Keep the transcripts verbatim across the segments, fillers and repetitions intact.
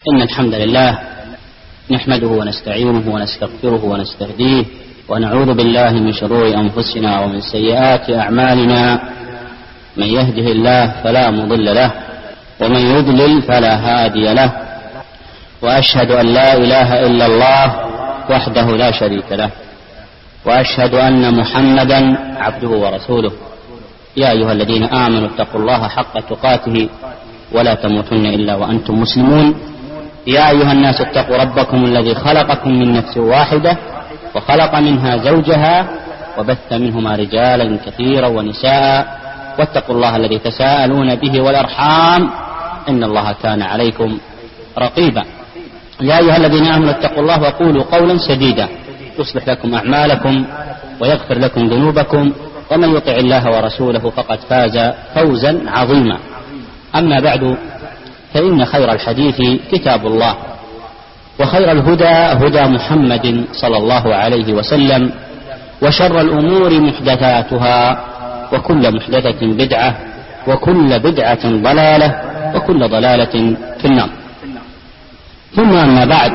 إن الحمد لله نحمده ونستعينه ونستغفره ونستهديه ونعوذ بالله من شرور أنفسنا ومن سيئات أعمالنا. من يهده الله فلا مضل له ومن يضلل فلا هادي له، وأشهد أن لا إله إلا الله وحده لا شريك له، وأشهد أن محمدا عبده ورسوله. يا أيها الذين آمنوا اتقوا الله حق تقاته ولا تموتن إلا وأنتم مسلمون. يا أيها الناس اتقوا ربكم الذي خلقكم من نفس واحدة وخلق منها زوجها وبث منهما رجالا كثيرا ونساء، واتقوا الله الذي تساءلون به والأرحام إن الله كان عليكم رقيبا. يا أيها الذين آمنوا اتقوا الله وقولوا قولا سديدا يصلح لكم أعمالكم ويغفر لكم ذنوبكم، ومن يطع الله ورسوله فقد فاز فوزا عظيما. أما بعد، فإن خير الحديث كتاب الله، وخير الهدى هدى محمد صلى الله عليه وسلم، وشر الأمور محدثاتها، وكل محدثة بدعة، وكل بدعة ضلالة، وكل ضلالة في النار. ثم أما بعد،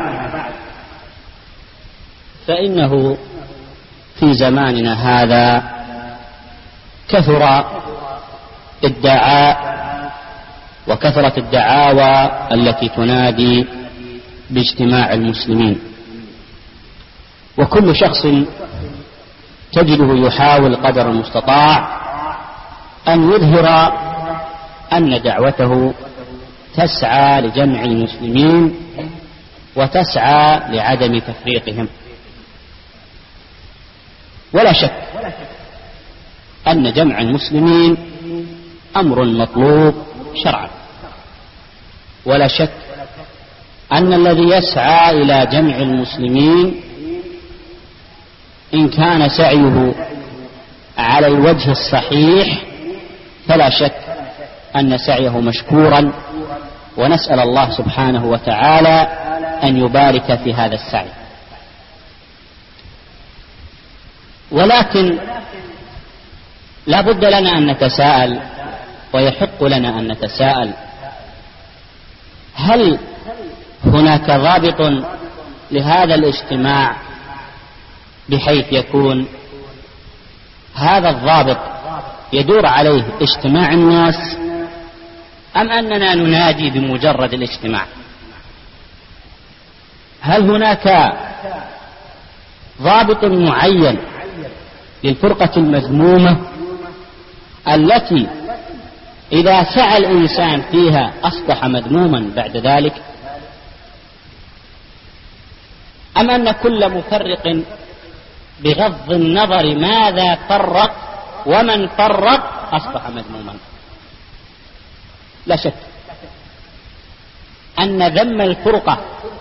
فإنه في زماننا هذا كثر ادعاء وكثرة الدعاوى التي تنادي باجتماع المسلمين، وكل شخص تجده يحاول قدر المستطاع أن يظهر أن دعوته تسعى لجمع المسلمين وتسعى لعدم تفريقهم. ولا شك أن جمع المسلمين أمر مطلوب شرعا، ولا شك أن الذي يسعى إلى جمع المسلمين إن كان سعيه على الوجه الصحيح فلا شك أن سعيه مشكورا، ونسأل الله سبحانه وتعالى أن يبارك في هذا السعي. ولكن لا بد لنا أن نتساءل، ويحق لنا أن نتساءل: هل هناك ضابط لهذا الاجتماع بحيث يكون هذا الضابط يدور عليه اجتماع الناس، أم أننا ننادي بمجرد الاجتماع؟ هل هناك ضابط معين للفرقة المذمومة التي إذا سعى الإنسان فيها أصبح مذموما بعد ذلك، أم أن كل مفرق بغض النظر ماذا فرق ومن فرق أصبح مذموما؟ لا شك أن ذم الفرقة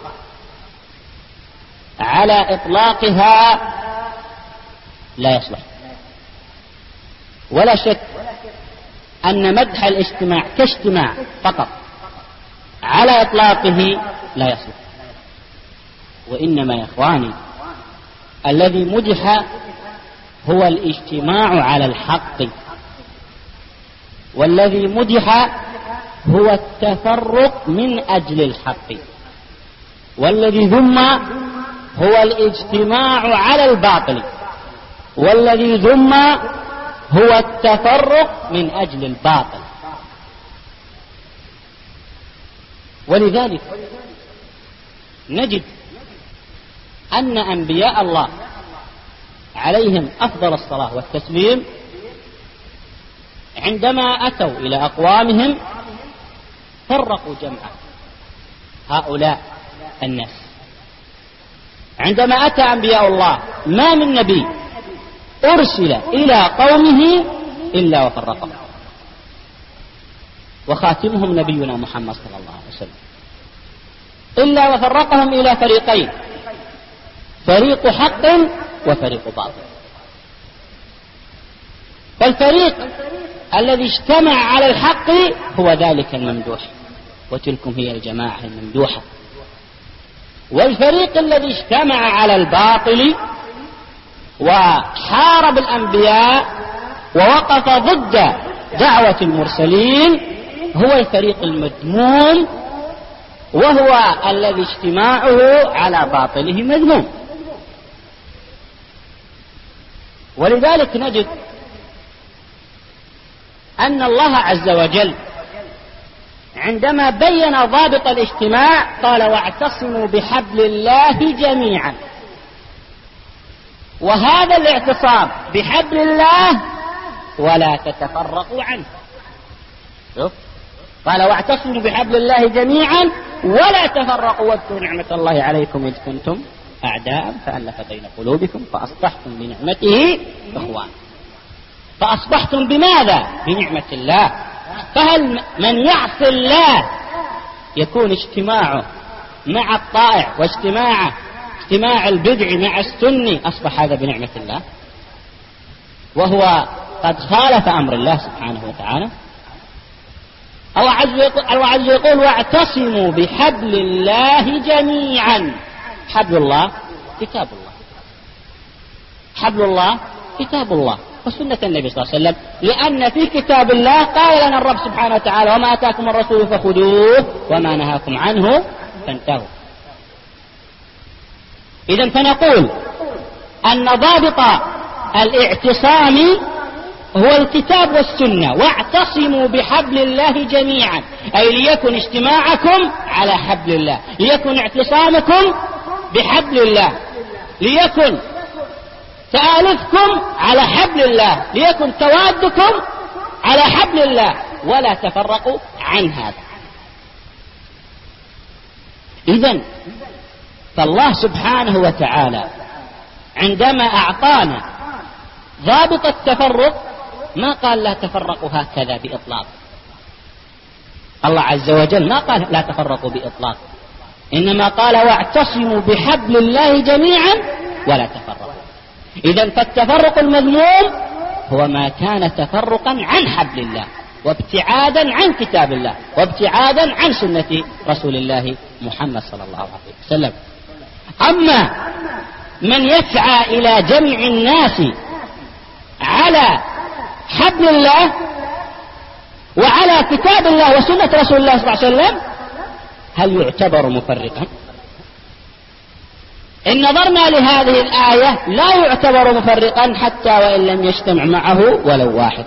على إطلاقها لا يصلح، ولا شك أن مدح الاجتماع كاجتماع فقط على إطلاقه لا يصلح. وإنما يا إخواني، الذي مدح هو الاجتماع على الحق، والذي مدح هو التفرق من أجل الحق، والذي ذم هو الاجتماع على الباطل، والذي ذم هو التفرق من أجل الباطل. ولذلك نجد أن أنبياء الله عليهم أفضل الصلاة والتسليم عندما أتوا إلى أقوامهم فرقوا جمعا هؤلاء الناس. عندما أتى أنبياء الله ما من نبي أرسل إلى قومه إلا وفرقهم، وخاتمهم نبينا محمد صلى الله عليه وسلم، إلا وفرقهم إلى فريقين: فريق حق وفريق باطل. فالفريق الذي اجتمع على الحق هو ذلك الممدوح، وتلكم هي الجماعة الممدوحة. والفريق الذي اجتمع على الباطل وحارب الأنبياء ووقف ضد دعوة المرسلين هو الفريق المذموم، وهو الذي اجتماعه على باطله مذموم. ولذلك نجد أن الله عز وجل عندما بين ضابط الاجتماع قال: واعتصموا بحبل الله جميعا. وهذا الاعتصام بحبل الله ولا تتفرقوا عنه. شوف، قال: واعتصموا بحبل الله جميعا ولا تفرقوا واذكروا نعمة الله عليكم إذ كنتم أعداء فألف بين قلوبكم فأصبحتم بنعمته إخوانا. فأصبحتم بماذا؟ بنعمة الله. فهل من يعصي الله يكون اجتماعه مع الطائع واجتماعه اجتماع البدع مع السني أصبح هذا بنعمة الله، وهو قد خالف أمر الله سبحانه وتعالى؟ الله عز يقول: واعتصموا بحبل الله جميعا. حبل الله كتاب الله، حبل الله كتاب الله وسنة النبي صلى الله عليه وسلم، لأن في كتاب الله قال لنا الرب سبحانه وتعالى: وما آتاكم الرسول فخذوه وما نهاكم عنه فانتهوا. إذن فنقول أن ضابط الاعتصام هو الكتاب والسنة. واعتصموا بحبل الله جميعا، أي ليكن اجتماعكم على حبل الله، ليكن اعتصامكم بحبل الله، ليكن تآلفكم على حبل الله، ليكن توادكم على حبل الله، ولا تفرقوا عن هذا. إذن فالله سبحانه وتعالى عندما أعطانا ضابط التفرق ما قال لا تفرقوا هكذا بإطلاق. الله عز وجل ما قال لا تفرقوا بإطلاق، إنما قال: واعتصموا بحبل الله جميعا ولا تفرقوا. إذن فالتفرق المذموم هو ما كان تفرقا عن حبل الله وابتعادا عن كتاب الله وابتعادا عن سنة رسول الله محمد صلى الله عليه وسلم. أما من يسعى إلى جمع الناس على حبل الله وعلى كتاب الله وسنة رسول الله صلى الله عليه وسلم، هل يعتبر مفرقا؟ إن نظرنا لهذه الآية لا يعتبر مفرقا حتى وإن لم يجتمع معه ولو واحد،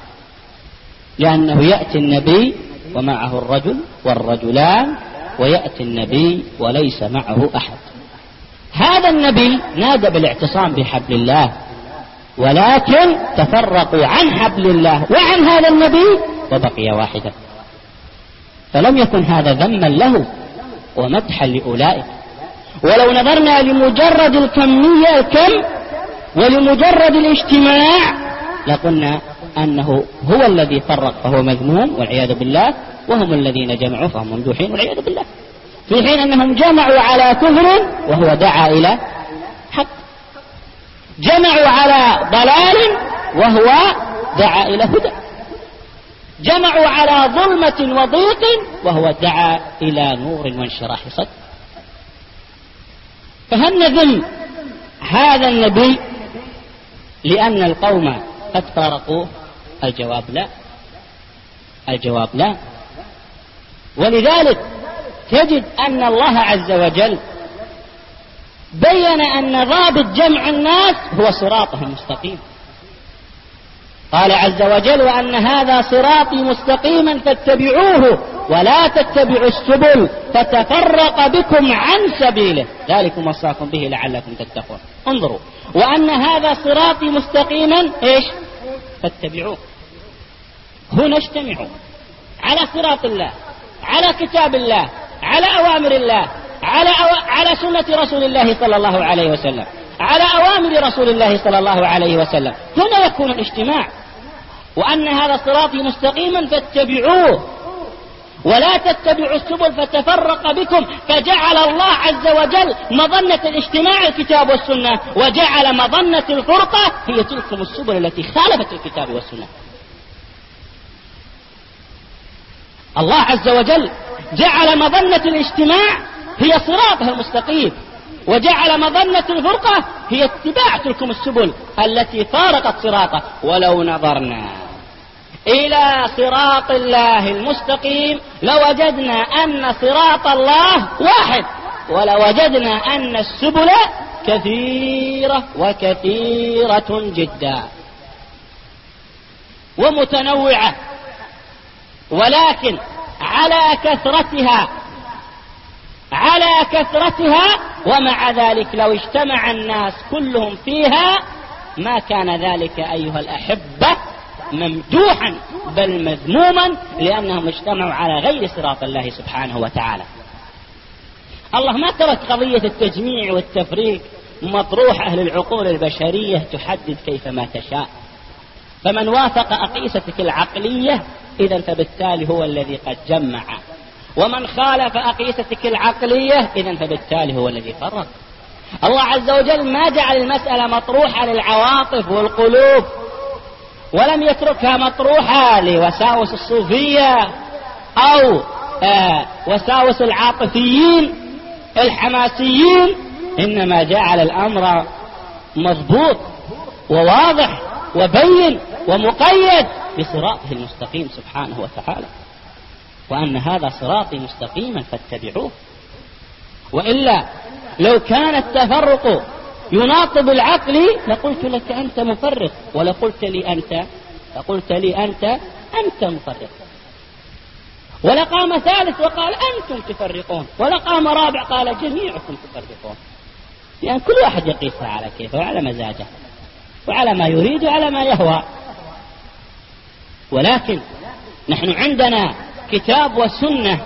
لأنه يأتي النبي ومعه الرجل والرجلان، ويأتي النبي وليس معه أحد. هذا النبي نادى بالاعتصام بحبل الله، ولكن تفرقوا عن حبل الله وعن هذا النبي وبقي واحدا، فلم يكن هذا ذما له ومدحا لأولئك. ولو نظرنا لمجرد الكمية الكم ولمجرد الاجتماع لقلنا أنه هو الذي فرق فهو مذموم والعياذ بالله، وهم الذين جمعوا فهم ممدوحين والعياذ بالله، في حين أنهم جمعوا على كفر وهو دعا إلى حق، جمعوا على ضلال وهو دعا إلى هدى، جمعوا على ظلمة وضيق وهو دعا إلى نور وانشراح صدر. فهل نذم هذا النبي لأن القوم قد فارقوه؟ الجواب لا، الجواب لا. ولذلك تجد أن الله عز وجل بين أن ضابط جمع الناس هو صراطه المستقيم. قال عز وجل: وأن هذا صراطي مستقيما فاتبعوه ولا تتبعوا السبل فتفرق بكم عن سبيله ذلكم وصاكم به لعلكم تتقون. انظروا، وأن هذا صراطي مستقيما ايش؟ فاتبعوه. هنا اجتمعوا على صراط الله، على كتاب الله، على أوامر الله، على أو... على سنة رسول الله صلى الله عليه وسلم، على أوامر رسول الله صلى الله عليه وسلم. هنا يكون الاجتماع. وأن هذا صراطي مستقيما فاتبعوه ولا تتبعوا السبل فتفرق بكم، فجعل الله عز وجل مظنة الاجتماع الكتاب والسنة، وجعل مظنة الفرقة هي تلكم السبل التي خالفت الكتاب والسنة. الله عز وجل جعل مظنة الاجتماع هي صراطه المستقيم، وجعل مظنة الفرقة هي اتباع تلكم السبل التي فارقت صراطه. ولو نظرنا إلى صراط الله المستقيم لوجدنا أن صراط الله واحد، ولوجدنا أن السبل كثيرة وكثيرة جدا ومتنوعة، ولكن على كثرتها على كثرتها ومع ذلك لو اجتمع الناس كلهم فيها ما كان ذلك أيها الأحبة ممدوحا بل مذموما، لأنهم اجتمعوا على غير صراط الله سبحانه وتعالى. الله ما ترك قضية التجميع والتفريق مطروحة للعقول البشرية تحدد كيفما تشاء، فمن وافق أقيستك العقلية إذن فبالتالي هو الذي قد جمع، ومن خالف أقيستك العقلية إذن فبالتالي هو الذي فرق. الله عز وجل ما جعل المسألة مطروحة للعواطف والقلوب، ولم يتركها مطروحة لوساوس الصوفية أو آه وساوس العاطفيين الحماسيين، إنما جعل الأمر مضبوط وواضح وبين ومقيد بصراطه المستقيم سبحانه وتعالى، وأن هذا صراطي مستقيما فاتبعوه. وإلا لو كان التفرق يناطب العقل لقلت لك أنت مفرق، ولقلت لي أنت لقلت لي أنت أنت مفرق، ولقام ثالث وقال أنتم تفرقون، ولقام رابع قال جميعكم تفرقون، لأن كل واحد يقيسها على كيفه وعلى مزاجه وعلى ما يريد وعلى ما يهوى. ولكن نحن عندنا كتاب وسنة،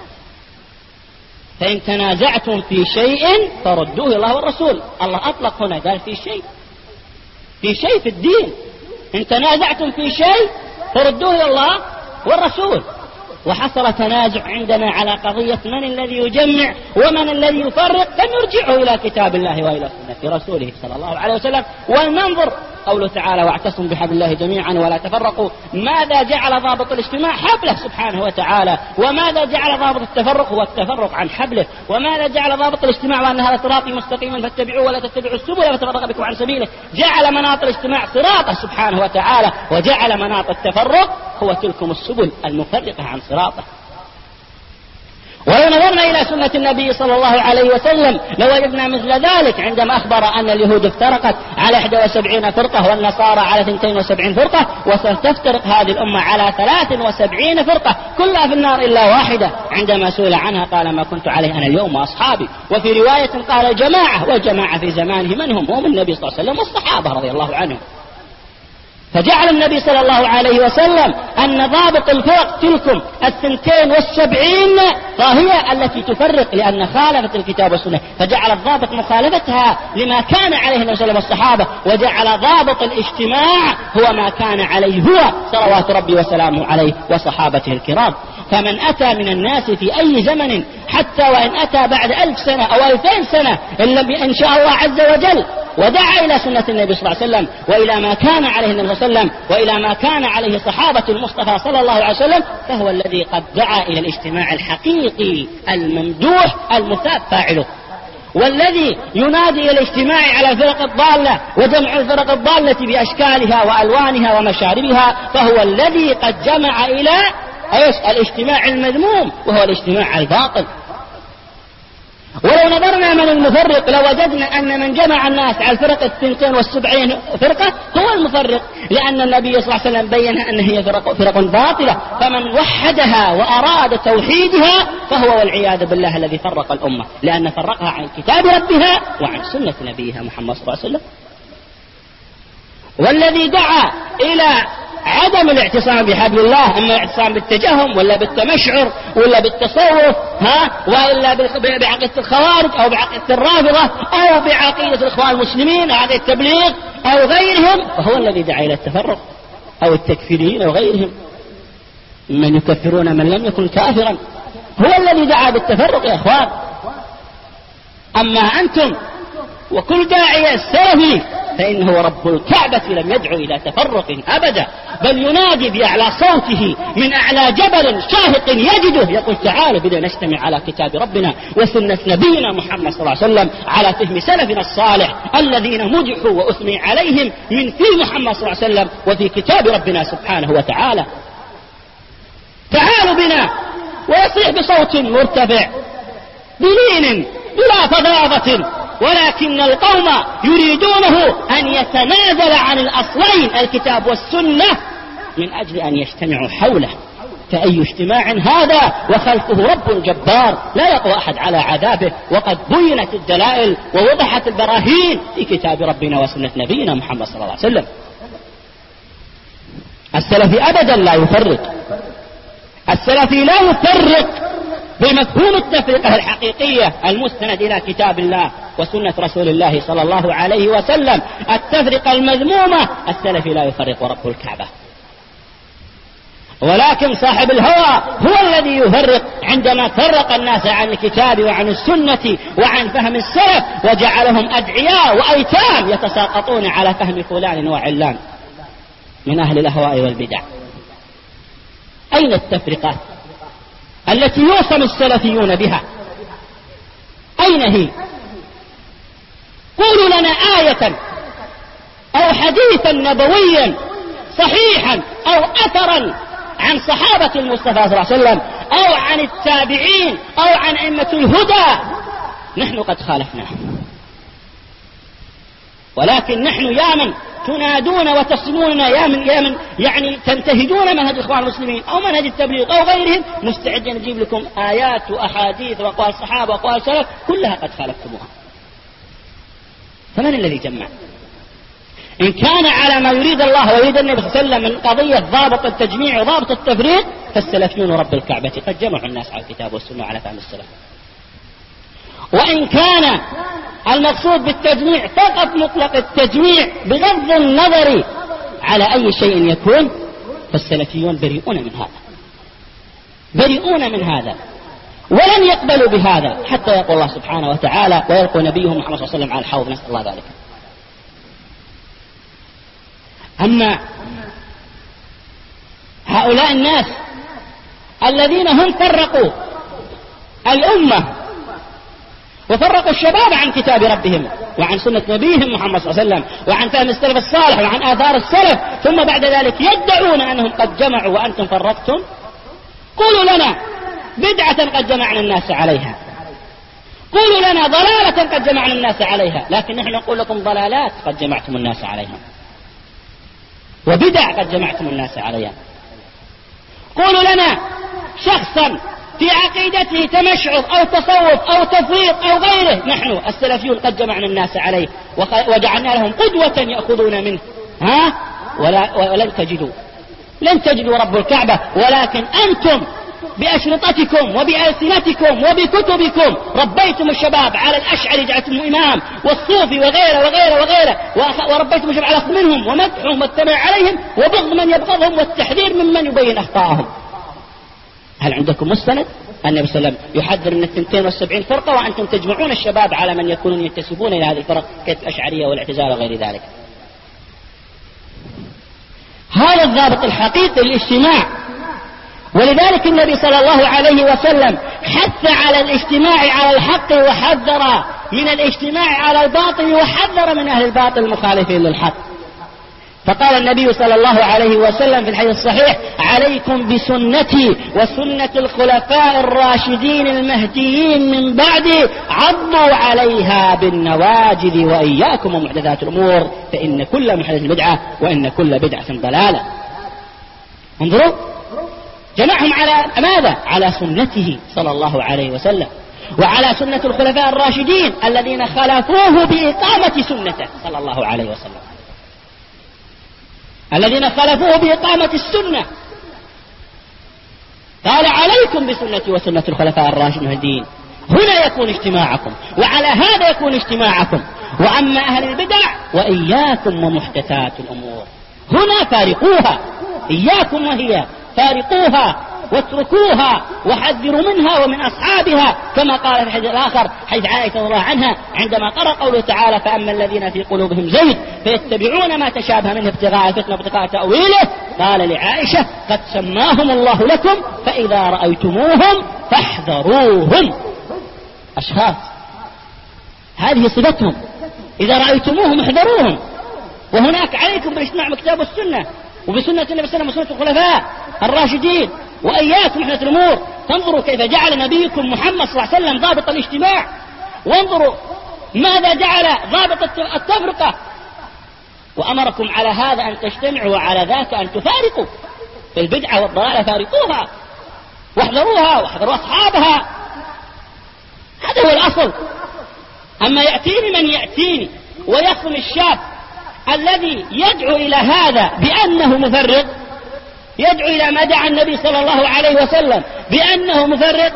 فإن تنازعتم في شيء فردوه إلى الله والرسول. الله أطلق هنا قال في شيء في شيء في الدين، إن تنازعتم في شيء فردوه إلى الله والرسول. وحصل تنازع عندنا على قضية من الذي يجمع ومن الذي يفرق، فنرجعه إلى كتاب الله وإلى سنة رسوله صلى الله عليه وسلم ولننظر. قوله تعالى واعتصموا بحبل الله جميعا ولا تفرقوا، ماذا جعل ضابط الاجتماع؟ حبله سبحانه وتعالى. وماذا جعل ضابط التفرق؟ هو التفرق عن حبله. وماذا جعل ضابط الاجتماع؟ وأن هذا صراطي مستقيما فاتبعوه ولا تتبعوا السبل فتفرق بكم عن سبيله. جعل مناط الاجتماع صراطه سبحانه وتعالى، وجعل مناط التفرق هو تلكم السبل المفرقة عن صراطه. ولو نظرنا إلى سنة النبي صلى الله عليه وسلم لوجدنا مثل ذلك عندما أخبر أن اليهود افترقت على إحدى وسبعين فرقة والنصارى على اثنتين وسبعين فرقة، وستفترق هذه الأمة على ثلاث وسبعين فرقة كلها في النار إلا واحدة. عندما سئل عنها قال ما كنت عليه أنا اليوم وأصحابي. وفي رواية قال جماعة، والجماعة في زمانه من هم؟ هم النبي صلى الله عليه وسلم والصحابة رضي الله عنهم. فجعل النبي صلى الله عليه وسلم أن ضابط الفرق تلكم الثنتين والسبعين فهي التي تفرق، لأن خالفت الكتاب والسنة، فجعل الضابط مخالفتها لما كان عليه النبي صلى الله عليه وسلم والصحابة، وجعل ضابط الاجتماع هو ما كان عليه هو صلوات ربي وسلامه عليه وصحابته الكرام. فمن أتى من الناس في أي زمن حتى وإن أتى بعد ألف سنة أو ألفين سنة إن شاء الله عز وجل ودعا إلى سنة النبي صلى الله عليه وسلم وإلى ما كان عليه النبي صلى الله عليه وسلم وإلى ما كان عليه صحابة المصطفى صلى الله عليه وسلم، فهو الذي قد دعا إلى الاجتماع الحقيقي الممدوح المثاب فاعله. والذي ينادي إلى الاجتماع على الفرق الضالة وجمع الفرق الضالة بأشكالها وألوانها ومشاربها فهو الذي قد جمع إلى ايش؟ الاجتماع المذموم، وهو الاجتماع الباطل. ولو نظرنا من المفرق لوجدنا أن من جمع الناس على الفرق الثنتين والسبعين فرقة هو المفرق، لأن النبي صلى الله عليه وسلم بين أن هي فرق, فرق باطلة، فمن وحدها وأراد توحيدها فهو والعياذ بالله الذي فرق الأمة، لأن فرقها عن كتاب ربها وعن سنة نبيها محمد صلى الله عليه وسلم. والذي دعا إلى عدم الاعتصام بحبل الله، اما الاعتصام بالتجهم ولا بالتمشعر ولا بالتصوف ها ولا بعقيدة الخوارج او بعقيدة الرافضة او بعقيدة الاخوان المسلمين او عقيدة التبليغ او غيرهم، فهو الذي دعا الى التفرق، او التكفيريين او غيرهم من يكفرون من لم يكن كافرا، هو الذي دعا بالتفرق يا اخوان. اما انتم وكل داعية سلفي فإنه رب الكعبة لم يدعو إلى تفرق أبدا، بل ينادي بأعلى صوته من أعلى جبل شاهق يجده يقول تعالوا بدنا نجتمع على كتاب ربنا وسنة نبينا محمد صلى الله عليه وسلم على فهم سلفنا الصالح الذين مدحوا وأثني عليهم من في محمد صلى الله عليه وسلم وفي كتاب ربنا سبحانه وتعالى. تعالوا بنا، ويصيح بصوت مرتفع بلين بلا فظاظة، ولكن القوم يريدونه أن يتنازل عن الأصلين الكتاب والسنة من أجل أن يجتمعوا حوله. فأي اجتماع هذا وخلفه رب جبار لا يقوى أحد على عذابه، وقد بينت الدلائل ووضحت البراهين في كتاب ربنا وسنة نبينا محمد صلى الله عليه وسلم. السلفي أبدا لا يفرق، السلفي لا يفرق بمفهوم التفرقة الحقيقية المستند إلى كتاب الله وسنة رسول الله صلى الله عليه وسلم. التفرقة المذمومة السلفي لا يفرق رب الكعبة، ولكن صاحب الهوى هو الذي يفرق عندما فرق الناس عن الكتاب وعن السنة وعن فهم السلف وجعلهم أدعياء وأيتام يتساقطون على فهم فلان وعلان من أهل الأهواء والبدع. أين التفرقة التي يوصم السلفيون بها؟ أين هي؟ قولوا لنا آية أو حديثا نبويا صحيحا أو أثرا عن صحابة المصطفى صلى الله عليه وسلم أو عن التابعين أو عن أئمة الهدى نحن قد خالفناه، ولكن نحن يا من تنادون وتصموننا يا من يا من يعني تنتهجون منهج الإخوان المسلمين أو منهج التبليغ أو غيرهم، مستعدين نجيب لكم آيات وأحاديث وأقوال الصحابة وأقوال السلف كلها قد خالفتموها. فمن الذي جمع؟ إن كان على ما يريد الله ويريد النبي صلى الله عليه وسلم من قضية ضابط التجميع وضابط التفريق، فالسلفيون رب الكعبة قد جمعوا الناس على الكتاب والسنة على فهم السلف. وإن كان المقصود بالتجميع فقط مطلق التجميع بغض النظر على أي شيء يكون، فالسلفيون بريئون من هذا، بريئون من هذا ولن يقبلوا بهذا حتى يقول الله سبحانه وتعالى ويلقوا نبيهم محمد صلى الله عليه وسلم على الحوض، نسأل الله ذلك. أما هؤلاء الناس الذين هم فرقوا الأمة وفرقوا الشباب عن كتاب ربهم وعن سنة نبيهم محمد صلى الله عليه وسلم وعن فهم السلف الصالح وعن آثار السلف، ثم بعد ذلك يدعون أنهم قد جمعوا وأنتم فرقتم. قولوا لنا بدعة قد جمعنا الناس عليها، قولوا لنا ضلالة قد جمعنا الناس عليها، لكن نحن نقول لكم ضلالات قد جمعتم الناس عليها وبدع قد جمعتم الناس عليها. قولوا لنا شخصا في عقيدته تمشعر أو تصوف أو تفريط أو غيره، نحن السلفيون قد جمعنا الناس عليه وجعلنا لهم قدوة يأخذون منه، ها ولا ولن تجدوا لن تجدوا رب الكعبة، ولكن أنتم بأشرطتكم وبألسنتكم وبكتبكم ربيتم الشباب على الأشعري جعلتم إمام والصوفي وغيره وغيره وغيره، وربيتم الشباب على منهم ومدحهم والتبع عليهم وبغض من يبغضهم والتحذير ممن يبين أخطاءهم. هل عندكم مستند؟ النبي صلى الله عليه وسلم يحذر من الثنتين والسبعين فرقة وأنتم تجمعون الشباب على من يكونون ينتسبون إلى هذه الفرق كالأشعرية والاعتزال وغير ذلك. هذا الضابط الحقيقي للاجتماع، ولذلك النبي صلى الله عليه وسلم حث على الاجتماع على الحق وحذر من الاجتماع على الباطل وحذر من أهل الباطل المخالفين للحق. فقال النبي صلى الله عليه وسلم في الحديث الصحيح: عليكم بسنتي وسنة الخلفاء الراشدين المهديين من بعدي، عضوا عليها بالنواجذ وإياكم ومحدثات الأمور فإن كل محدث بدعة وإن كل بدعة ضلالة. انظروا، جمعهم على ماذا؟ على سنته صلى الله عليه وسلم وعلى سنة الخلفاء الراشدين الذين خلفوه بإقامة سنته صلى الله عليه وسلم، الذين خلفوه بإقامة السنة. قال: عليكم بسنتي وسنة الخلفاء الراشدين المهديين. هنا يكون اجتماعكم، وعلى هذا يكون اجتماعكم. وأما أهل البدع وإياكم ومحدثات الأمور، هنا فارقوها، إياكم وهي فارقوها واتركوها وحذروا منها ومن أصحابها، كما قال في الحديث الآخر حيث عائشة رضي الله عنها عندما قرأ قوله تعالى فأما الذين في قلوبهم زيغ فيتبعون ما تشابه منه ابتغاء الفتنة وابتغاء تأويله قال لعائشة قد سماهم الله لكم فإذا رأيتموهم فاحذروهم. أشخاص هذه صفتهم، إذا رأيتموهم احذروهم. وهناك عليكم بالاجتماع بالكتاب والسنة وبسنة النبي صلى الله عليه وسلم وسنة الخلفاء الراشدين، وإياكم محدثات الأمور. تنظروا كيف جعل نبيكم محمد صلى الله عليه وسلم ضابط الاجتماع، وانظروا ماذا جعل ضابط التفرقة، وأمركم على هذا أن تجتمعوا وعلى ذاك أن تفارقوا. في البدعة والضلالة فارقوها واحذروها واحذروا أصحابها، هذا هو الأصل. أما يأتيني من يأتيني ويخصم الشاب الذي يدعو إلى هذا بأنه مفرق، يدعو إلى ما دعا النبي صلى الله عليه وسلم بأنه مفرق،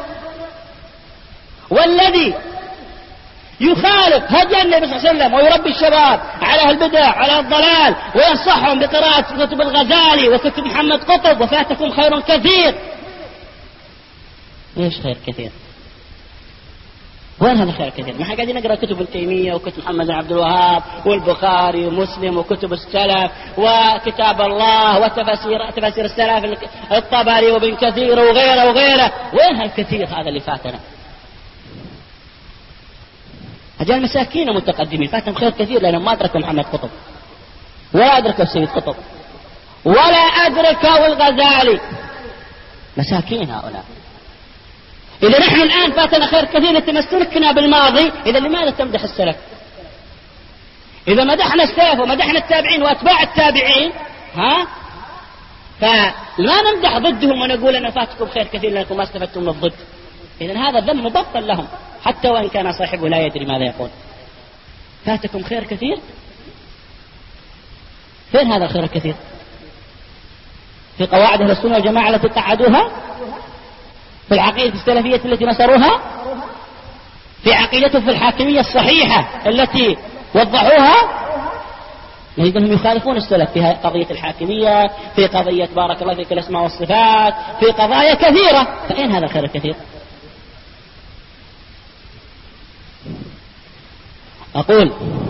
والذي يخالف هدي النبي صلى الله عليه وسلم ويربي الشباب على البدع على الضلال وينصحهم بقراءة كتب الغزالي وكتب محمد قطب وفاتكم خير كثير. ايش خير كثير؟ وين هذا خير كثير؟ ما احنا قاعدين نقرا كتب ابن تيميه وكتب محمد بن عبد الوهاب والبخاري ومسلم وكتب السلف وكتاب الله وتفاسير تفاسير السلف الطبري وابن كثير وغيره وغيره. وين هالكثير هذا اللي فاتنا؟ هذول مساكين متقدمين فاتهم خير كثير لأنهم ما أدركوا محمد قطب ولا أدركوا السيد قطب ولا أدركوا الغزالي، مساكين هؤلاء. إذا نحن الآن فاتنا خير كثير لتمسكنا بالماضي، إذا لماذا تمدح السلف؟ إذا مدحنا السلف ومدحنا التابعين وأتباع التابعين ها فلا نمدح ضدهم ونقول أن فاتكم خير كثير لأنكم ما استفدتم من الضد. إذن هذا ذم مبطل لهم حتى وإن كان صاحبه لا يدري ماذا يقول. فاتكم خير كثير؟ فين هذا الخير الكثير؟ في قواعد أهل السنة والجماعة التي قعدوها، في العقيدة السلفية التي نصروها، في عقيدتهم في الحاكمية الصحيحة التي وضحوها. نجد أنهم يخالفون السلف في قضية الحاكمية، في قضية بارك الله فيك الأسماء والصفات، في قضايا كثيرة. فأين هذا الخير الكثير؟ أقول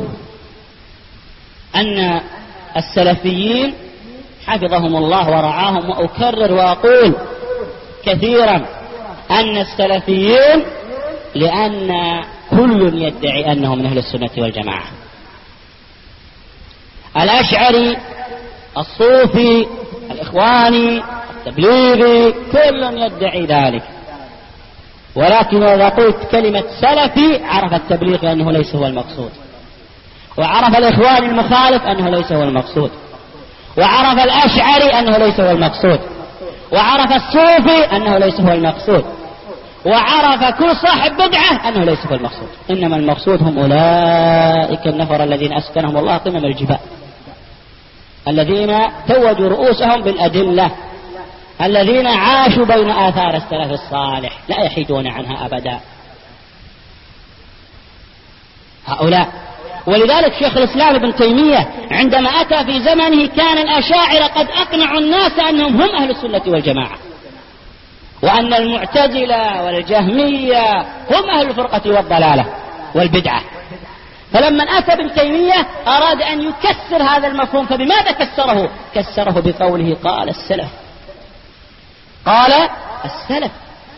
أن السلفيين حفظهم الله ورعاهم، وأكرر وأقول كثيرا أن السلفيين لأن كل يدعي أنه من أهل السنة والجماعة، الأشعري الصوفي الإخواني التبليغي كل يدعي ذلك. ولكن إذا قلت كلمة سلفي عرف التبليغ أنه ليس هو المقصود، وعرف الإخوان المخالف أنه ليس هو المقصود، وعرف الأشعري أنه ليس هو المقصود، وعرف الصوفي أنه ليس هو المقصود، وعرف كل صاحب بدعة أنه ليس هو المقصود. إنما المقصود هم أولئك النفر الذين أسكنهم الله قمم الجبال، الذين توجوا رؤوسهم بالأدلة، الذين عاشوا بين آثار السلف الصالح لا يحيدون عنها أبدا هؤلاء. ولذلك شيخ الإسلام ابن تيمية عندما أتى في زمنه كان الأشاعرة قد أقنعوا الناس أنهم هم أهل السنة والجماعة، وأن المعتزلة والجهمية هم أهل الفرقة والضلالة والبدعة. فلما أتى ابن تيمية أراد أن يكسر هذا المفهوم، فبماذا كسره؟ كسره بقوله قال السلف، قال السلف،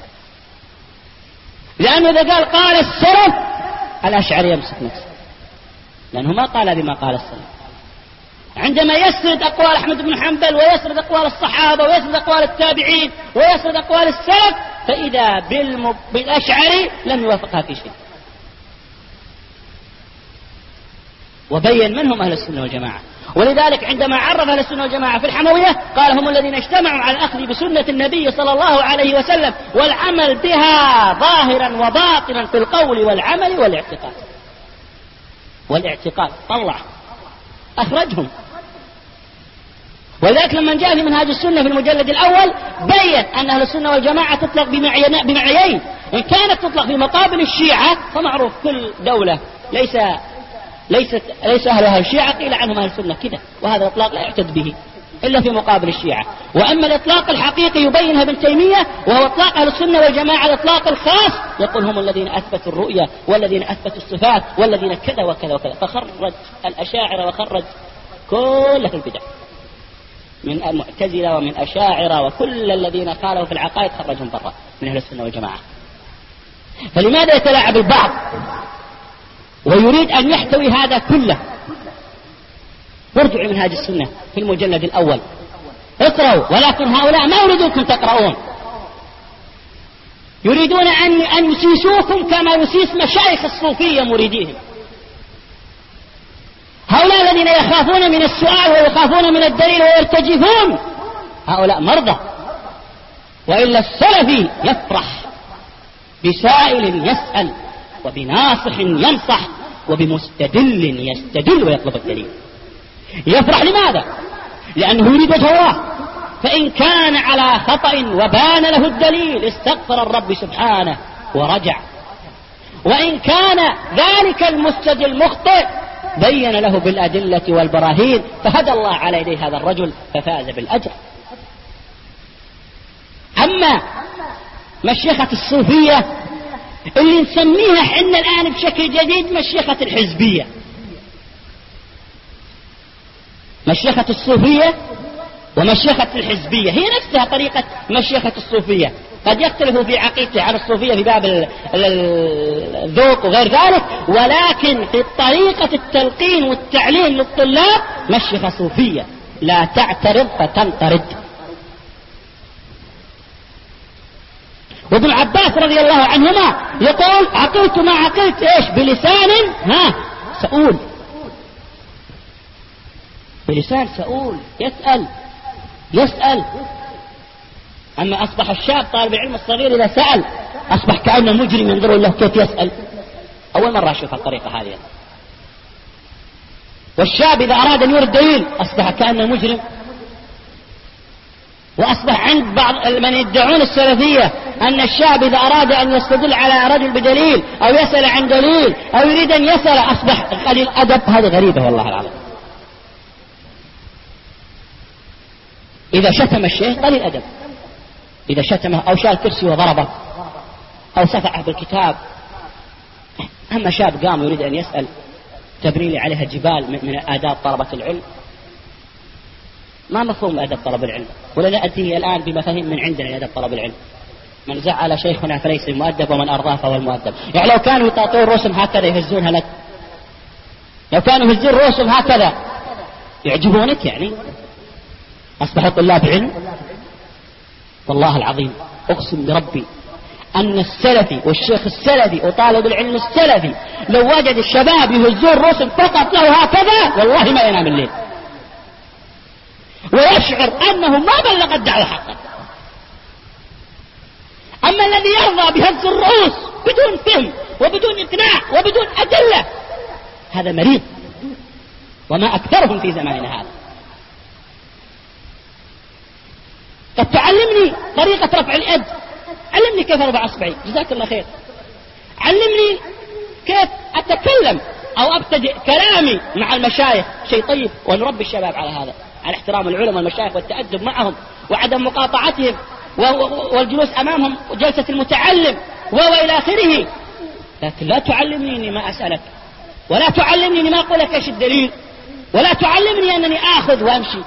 لأنه إذا قال قال السلف الأشعري يمسك نفسه، لأنه ما قال بما قال السلف. عندما يسرد أقوال أحمد بن حنبل ويسرد أقوال الصحابة ويسرد أقوال التابعين ويسرد أقوال السلف، فإذا بالمب... بالأشعري لم يوافقها في شيء، وبين منهم أهل السنة والجماعة. ولذلك عندما عرف أهل السنة والجماعة في الحموية قال هم الذين اجتمعوا على الأخذ بسنة النبي صلى الله عليه وسلم والعمل بها ظاهرا وباطنا في القول والعمل والاعتقاد. والاعتقاد طلع أخرجهم. ولذلك لما جاء في منهاج السنة في المجلد الأول بين أن أهل السنة والجماعة تطلق بمعيين. إن كانت تطلق في مقابل الشيعة فمعروف كل دولة ليس ليست ليس أهلها الشيعة قيل عنهم أهل السنة كذا، وهذا الإطلاق لا يعتد به. إلا في مقابل الشيعة. وأما الإطلاق الحقيقي يبينها ابن تيمية، وهو إطلاق أهل السنة والجماعة الإطلاق الخاص، يقول هم الذين أثبتوا الرؤية والذين أثبتوا الصفات والذين كذا وكذا وكذا، فخرج الأشاعرة وخرج كل البدع من المعتزلة ومن أشاعرة وكل الذين قالوا في العقائد خرجهم برا من أهل السنة والجماعة. فلماذا يتلاعب البعض ويريد أن يحتوي هذا كله؟ وارجعوا منهاج السنة في المجلد الأول اقرأوا، ولكن هؤلاء ما يريدونكم تقرؤون، يريدون أن أن يسيسوكم كما يسيس مشايخ الصوفية مريديهم. هؤلاء الذين يخافون من السؤال ويخافون من الدليل ويرتجفون، هؤلاء مرضى. وإلا السلفي يفرح بسائل يسأل وبناصح ينصح وبمستدل يستدل ويطلب الدليل. يفرح لماذا؟ لأنه يريد وجه الله، فإن كان على خطأ وبان له الدليل استغفر الرب سبحانه ورجع، وإن كان ذلك المستدل مخطئ بين له بالأدلة والبراهين فهدى الله على يدي هذا الرجل ففاز بالأجر. أما مشيخة الصوفية اللي نسميها حنا الآن بشكل جديد مشيخة الحزبية، مشيخة الصوفية ومشيخة الحزبية هي نفسها طريقة مشيخة الصوفية، قد يختلفوا في عقيدته عن الصوفية في باب الذوق وغير ذلك، ولكن في طريقة التلقين والتعليم للطلاب مشيخة صوفية، لا تعترض فتنطرد. وابن عباس رضي الله عنهما يقول عقلت ما عقلت ايش بلسان ها سؤول، بلسان سؤول يسأل يسأل. أما أصبح الشاب طالب العلم الصغير إذا سأل أصبح كأنه مجرم ينظر له كيف يسأل. أول مرة أشوف الطريقة هذه. والشاب إذا أراد أن يورد دليل أصبح كأنه مجرم. وأصبح عند بعض من يدعون السلفية أن الشاب إذا أراد أن يستدل على رجل بدليل أو يسأل عن دليل أو يريد أن يسأل أصبح قليل أدب. هذه غريبة والله العظيم. إذا شتم الشيخ قليل أدب، إذا شتمه أو شال كرسي وضربه أو سفعه بالكتاب. أما شاب قام يريد أن يسأل تبني لي عليها جبال من آداب طلبة العلم. ما مفهوم آداب طلب العلم؟ ولا نأتي الآن بمفاهيم من عندنا آداب طلب العلم. من زعل شيخنا فليس المؤدب ومن أرضاه فهو المؤدب. يعني لو كانوا يطاطون رؤوسهم هكذا يهزونها لك، لو كانوا يهزون رؤوسهم هكذا يعجبونك يعني أصبحوا طلاب علم. والله العظيم أقسم بربي أن السلفي والشيخ السلفي وطالب العلم السلفي لو وجد الشباب يهزون رؤوسهم فقط له هكذا والله ما ينام الليل، ويشعر أنه ما بلغ الدعوة حقا. أما الذي يرضى بهز الرؤوس بدون فهم وبدون إقناع وبدون أدلة هذا مريض، وما أكثرهم في زماننا هذا. قد تعلمني طريقة رفع اليد، علمني كيف أرفع أصبعي جزاك الله خير، علمني كيف أتكلم أو أبتدئ كلامي مع المشايخ، شيء طيب، ونربي الشباب على هذا، على احترام العلماء والمشايخ والتأدب معهم وعدم مقاطعتهم والجلوس أمامهم وجلسة المتعلم وإلى آخره. لكن لا تعلمني أني ما أسألك، ولا تعلمني أني ما أقول لك إيش الدليل، ولا تعلمني أنني آخذ وأمشي.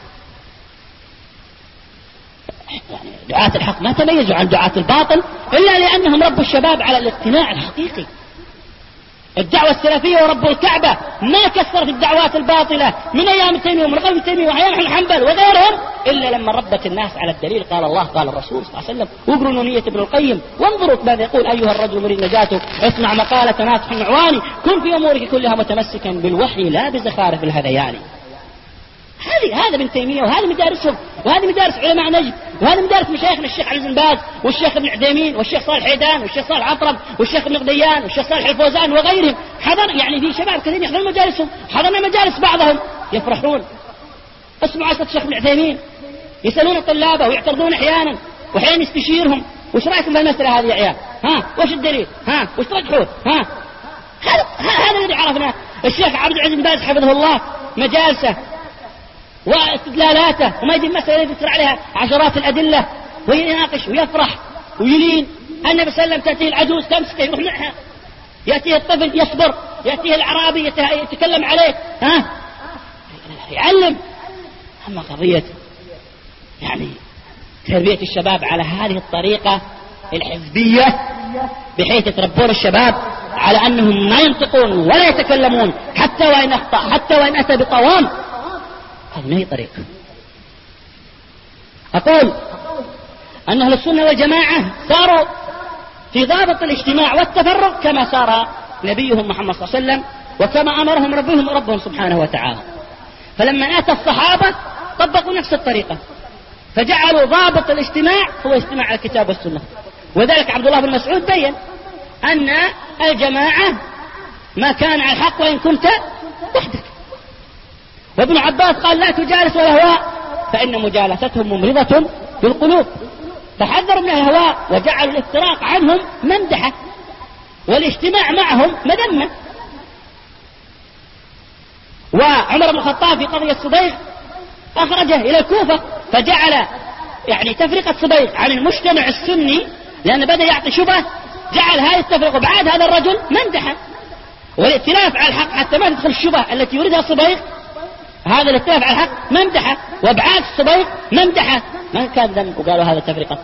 يعني دعاة الحق ما تميزوا عن دعاة الباطل إلا لأنهم ربوا الشباب على الاقتناع الحقيقي. الدعوة السلفية ورب الكعبة ما كثرت الدعوات الباطلة من أيام تيمية ومن قبل تيمية وأيام ابن حنبل وغيرهم إلا لما ربت الناس على الدليل، قال الله قال الرسول صلى الله عليه وسلم. واقروا نونية ابن القيم وانظروا ماذا يقول: أيها الرجل مريد نجاته اسمع مقالة ناصح النعواني، كن في أمورك كلها متمسكا بالوحي لا بزخارف الهذيان. هذه هذا ابن تيمية وهذا مدارسهم، وهذا مدارس علماء نجد، وهذا مدارس مشايخنا الشيخ علي بن باز والشيخ ابن عثيمين والشيخ صالح حيدان والشيخ صالح عطرب والشيخ ابن غديان والشيخ صالح الفوزان وغيرهم. حضر يعني في شباب كثير يحضرون مجالسهم، حضرنا مجالس بعضهم يفرحون. اسمعوا عصة الشيخ ابن عثيمين يسألون طلابه ويعترضون احيانا واحيانا يستشيرهم: وش رايكم بالمسألة هذه يا عيال؟ ها وش الدليل؟ ها وش ترجحون؟ ها هذا هذا الذي عرفناه. الشيخ عبد العزيز بن باز حفظه الله مجالسه واستدلالاته، وما يجي المسألة يذكر عليها عشرات الأدلة ويناقش ويفرح ويلين. النبي صلى الله عليه وسلم تأتيه العجوز تمسكه يروح معها، يأتيه الطفل يصبر، يأتيه الأعرابي يتكلم عليه، ها يعلم. أما قضية يعني تربية الشباب على هذه الطريقة الحزبية بحيث يتربون الشباب على أنهم ما ينطقون ولا يتكلمون حتى وإن أخطأ، حتى وإن أتى بطوام، هذه ما هي طريقة. أقول أن أهل السنة والجماعة صاروا في ضابط الاجتماع والتفرق كما صار نبيهم محمد صلى الله عليه وسلم وكما أمرهم ربهم ربهم سبحانه وتعالى. فلما أتى الصحابة طبقوا نفس الطريقة، فجعلوا ضابط الاجتماع هو اجتماع الكتاب والسنة. وذلك عبد الله بن مسعود بين أن الجماعة ما كان على الحق وإن كنت وحدك. وابن عباس قال لا تجالس الأهواء فإن مجالستهم ممرضة بالقلوب، فحذروا من الهواء وجعلوا الافتراق عنهم ممدحة والاجتماع معهم مذمة. وعمر بن الخطاب في قضية صبيغ أخرجه إلى الكوفة فجعل يعني تفرقة صبيغ عن المجتمع السني لأن بدأ يعطي شبه، جعل هذه التفرقة وبعد هذا الرجل ممدحة. والائتلاف على الحق حتى ما تدخل الشبه التي يريدها صبيغ، هذا الائتلاف على الحق ممدحة، وابعاد الصبيغ ممدحة، ما كان ذنب. وقالوا هذا تفرقة.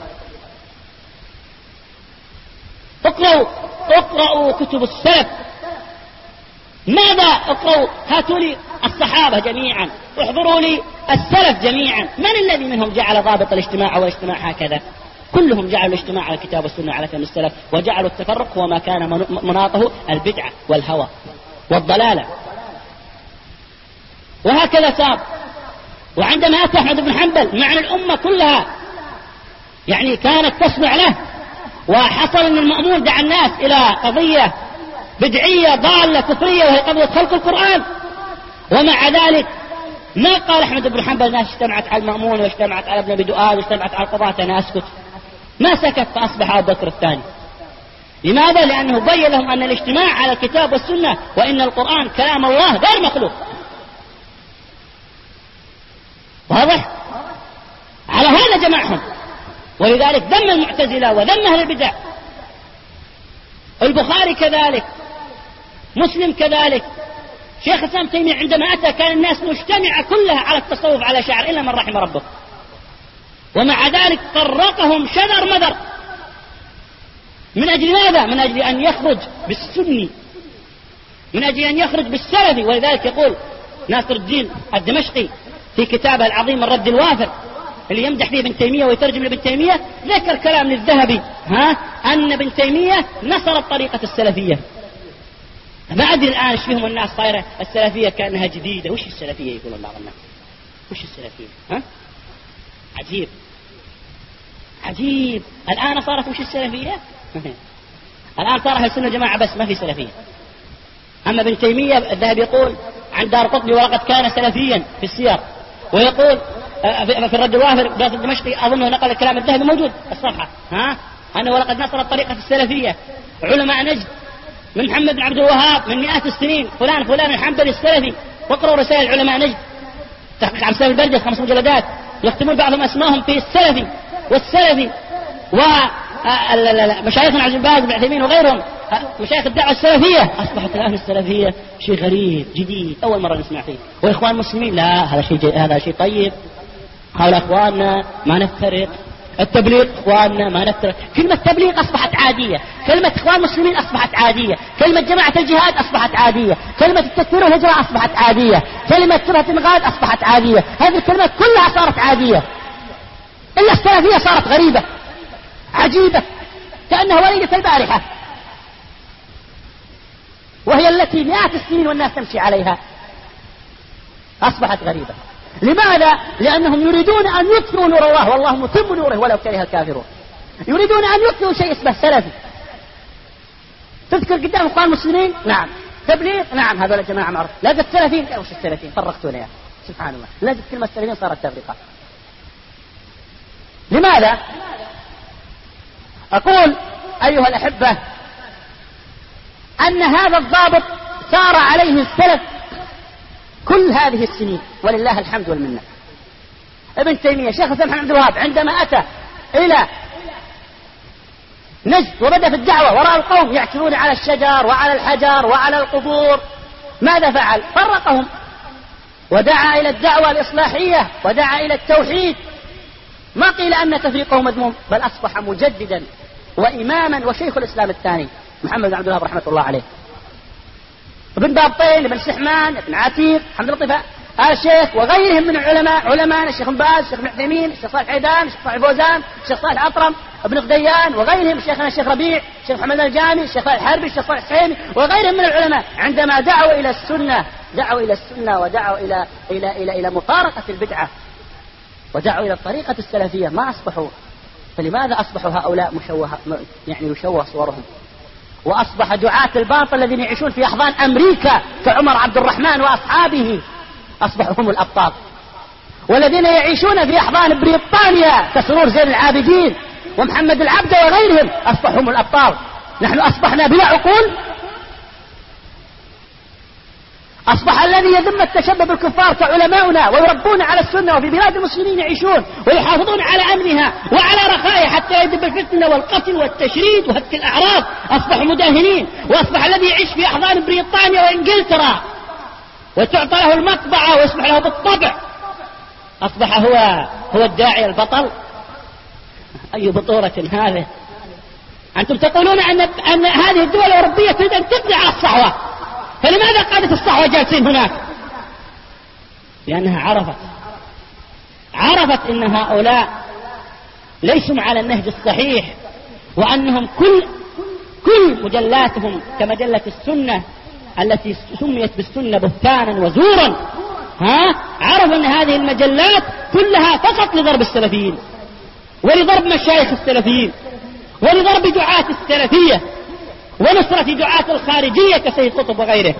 اقرأوا اقرأوا كتب السلف. ماذا اقرأوا؟ هاتوا لي الصحابة جميعا، احضروا لي السلف جميعا، من الذي منهم جعل ضابط الاجتماع والاجتماع هكذا؟ كلهم جعلوا الاجتماع على الكتاب والسنة على فهم السلف، وجعلوا التفرق هو ما كان مناطه البدعة والهوى والضلالة. وهكذا صار. وعندما أتى أحمد بن حنبل مع الأمة كلها يعني كانت تسمع له، وحصل أن المأمون دعا الناس إلى قضية بدعية ضالة كفرية وهي قضية خلق القرآن، ومع ذلك ما قال أحمد بن حنبل الناس اجتمعت على المأمون واجتمعت على ابن أبي دؤاد واجتمعت على القضاة أنا أسكت، ما سكت، فأصبح أبو بكر الثاني. لماذا؟ لأنه بين لهم أن الاجتماع على الكتاب والسنة وإن القرآن كلام الله غير مخلوق. واضح؟ على هذا جمعهم. ولذلك ذم المعتزلة وذم أهل البدع. البخاري كذلك، مسلم كذلك. شيخ الإسلام تيمية عندما أتى كان الناس مجتمعة كلها على التصوف على شعر إلا من رحم ربه، ومع ذلك فرقهم شذر مذر. من أجل ماذا؟ من أجل أن يخرج بالسني، من أجل أن يخرج بالسلفي. ولذلك يقول ناصر الدين الدمشقي في كتابه العظيم الرد الوافر اللي يمدح فيه ابن تيمية ويترجم لابن تيمية، ذكر كلام للذهبي ها أن ابن تيمية نصر الطريقة السلفية. ما أدري الآن ايش فيهم الناس صايرة السلفية كأنها جديدة. وش السلفية يقولون بعض الناس؟ وش السلفية؟ ها؟ عجيب عجيب. الآن صارت وش السلفية؟ الآن صار أهل السنة جماعة بس ما في سلفية. أما ابن تيمية الذهبي يقول عن دار قطني ولقد كان سلفيا في السير، ويقول في الرد الوافر باسل الدمشقي أظنه نقل الكلام الذهبي موجود الصفحة ها أنه ولقد نصر الطريقة السلفية علماء نجد من محمد بن عبد الوهاب من مئات السنين فلان فلان الحنبلي السلفي. واقرأوا رسائل علماء نجد تحقيق عن سلف البرجس خمس مجلدات يختمون بعضهم أسماهم في السلفي والسلفي. ومشايخنا عبد الباز بن عثيمين وغيرهم مشايخ الدعوة السلفية أصبحت الآن السلفية شيء غريب جديد أول مرة نسمع فيه. والإخوان المسلمين لا، هذا شيء هذا شيء طيب، هؤلاء إخواننا ما نفترق. التبليغ إخواننا ما نفترق. كلمة تبليغ أصبحت عادية، كلمة إخوان مسلمين أصبحت عادية، كلمة جماعة الجهاد أصبحت عادية، كلمة التكفير والهجرة أصبحت عادية، كلمة شبهة الغاد أصبحت عادية. هذه الكلمات كلها صارت عادية، إلا السلفية صارت غريبة عجيبة كأنها وليدة البارحة، وهي التي مئات السنين والناس تمشي عليها أصبحت غريبة. لماذا؟ لأنهم يريدون أن يطفئوا نور الله والله متم نوره ولو كره الكافرون. يريدون أن يطفئوا شيء اسمه سلفي. تذكر قدام إخوان المسلمين نعم، تبليغ نعم، هذول الجماعة معروف. لازم السلفيين، وش السلفيين فرقتونا يا سبحان الله، لازم كلمة السلفيين صارت تفرقة. لماذا؟ أقول أيها الأحبة أن هذا الضابط سار عليه السلف كل هذه السنين ولله الحمد والمنة. ابن تيمية شيخ الإسلام محمد عبد الوهاب عندما أتى إلى نجد وبدأ في الدعوة وراء القوم يعكفون على الشجر وعلى الحجر وعلى القبور، ماذا فعل؟ فرقهم ودعا إلى الدعوة الإصلاحية ودعا إلى التوحيد. ما قيل أن تفريقه مذموم، بل أصبح مجددا وإماما وشيخ الإسلام الثاني محمد بن عبد الوهاب رحمة الله عليه. ابن بابطين، ابن سحمان، ابن عتيق، حمد لطيفة آل شيخ وغيرهم من العلماء، علماء الشيخ بن باز، الشيخ ابن عثيمين، الشيخ صالح حيدان، الشيخ صالح فوزان، الشيخ صالح أطرم، ابن غديان وغيرهم، شيخنا الشيخ ربيع، الشيخ محمد الجامي، الشيخ صالح الحربي، الشيخ صالح الحسيني وغيرهم من العلماء، عندما دعوا إلى السنة دعوا إلى السنة ودعوا إلى إلى إلى إلى مفارقة البدعة ودعوا إلى الطريقة السلفية، ما أصبحوا. فلماذا أصبحوا هؤلاء مشوه يعني يشوه صورهم؟ وأصبح دعاة الباطل الذين يعيشون في أحضان أمريكا كعمر عبد الرحمن وأصحابه أصبحوا هم الأبطال، والذين يعيشون في أحضان بريطانيا كسرور زين العابدين ومحمد العبد وغيرهم أصبحوا هم الأبطال. نحن أصبحنا بلا عقول. أصبح الذي يذم التشبه بالكفار كعلماؤنا ويربون على السنة وفي بلاد المسلمين يعيشون ويحافظون على أمنها وعلى رخائها حتى يدب الفتنة والقتل والتشريد وهتك الأعراض، أصبحوا مداهنين. وأصبح الذي يعيش في أحضان بريطانيا وإنجلترا وتعطى له المطبعة ويسمح له بالطبع أصبح هو هو الداعي البطل. أي بطولة هذه؟ أنتم تقولون أن أن هذه الدول الأوروبية تريد أن تقضي على الصحوة، فلماذا قادة الصحوة جالسين هناك؟ لأنها عرفت عرفت أن هؤلاء ليسوا على النهج الصحيح، وأنهم كل كل مجلاتهم كمجلة السنة التي سميت بالسنة بهتانا وزورا. ها عرفوا أن هذه المجلات كلها فقط لضرب السلفيين ولضرب مشايخ السلفيين ولضرب دعاة السلفية ونصرة دعاة الخارجية كسيد قطب وغيره.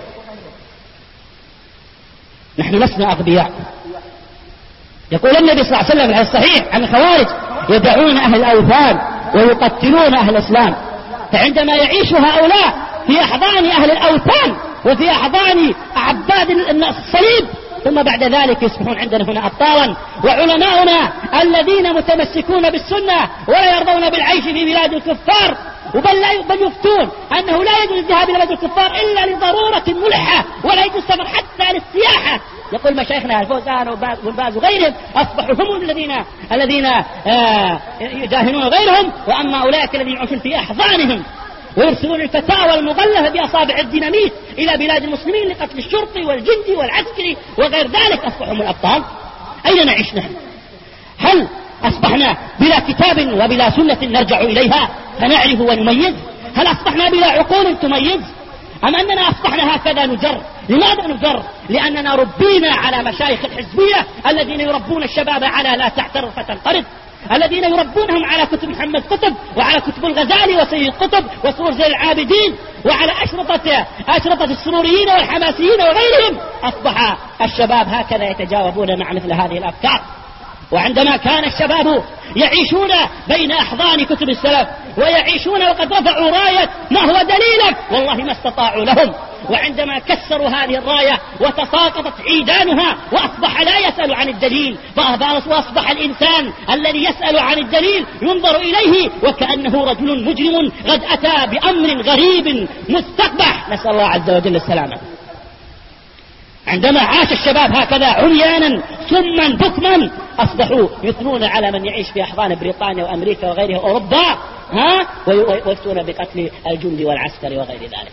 نحن لسنا أغبياء. يقول النبي صلى الله عليه وسلم على الصحيح عن الخوارج: يدعون أهل الأوثان ويقتلون أهل الإسلام. فعندما يعيش هؤلاء في أحضان أهل الأوثان وفي أحضان عباد الصليب ثم بعد ذلك يصبحون عندنا هنا أبطالا. وعلماؤنا الذين متمسكون بالسنة ولا يرضون بالعيش في بلاد الكفار، وبل بل يفتون أنه لا يجوز الذهاب إلى بلاد الكفار إلا لضرورة ملحة، ولا يجوز السفر حتى للسياحة. يقول مشايخنا الفوزان والباز وغيرهم أصبحوا هم الذين الذين آه يداهنون غيرهم، وأما أولئك الذين يعيشون في أحضانهم ويرسلون الفتاوى المغلفة بأصابع الديناميت إلى بلاد المسلمين لقتل الشرطي والجندي والعسكري وغير ذلك أصبحوا هم الأبطال. أين نعيش نحن؟ هل أصبحنا بلا كتاب وبلا سنة نرجع إليها فنعرف ونميز؟ هل أصبحنا بلا عقول تميز؟ أم أننا أصبحنا هكذا نجر؟ لماذا نجر؟ لأننا ربينا على مشايخ الحزبية الذين يربون الشباب على لا تعترض فتنقرض، الذين يربونهم على كتب محمد قطب وعلى كتب الغزالي وسيد قطب وسرور زين العابدين وعلى أشرطة أشرطة السروريين والحماسيين وغيرهم. أصبح الشباب هكذا يتجاوبون مع مثل هذه الأفكار. وعندما كان الشباب يعيشون بين أحضان كتب السلف ويعيشون وقد رفعوا راية ما هو دليلك، والله ما استطاعوا لهم. وعندما كسروا هذه الراية وتساقطت عيدانها وأصبح لا يسأل عن الدليل، وأصبح الإنسان الذي يسأل عن الدليل ينظر إليه وكأنه رجل مجرم قد أتى بأمر غريب مستقبح، نسأل الله عز وجل السلامة. عندما عاش الشباب هكذا عريانا سما بكما أصبحوا يثنون على من يعيش في أحضان بريطانيا وأمريكا وغيرها أوروبا، ها ويفتون بقتل الجندي والعسكري وغير ذلك.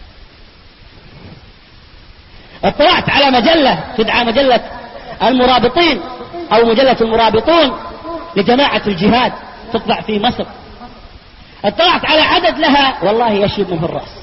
اطلعت على مجلة تدعى مجلة المرابطين أو مجلة المرابطون لجماعة الجهاد تطبع في مصر. اطلعت على عدد لها والله يشيب منه الرأس.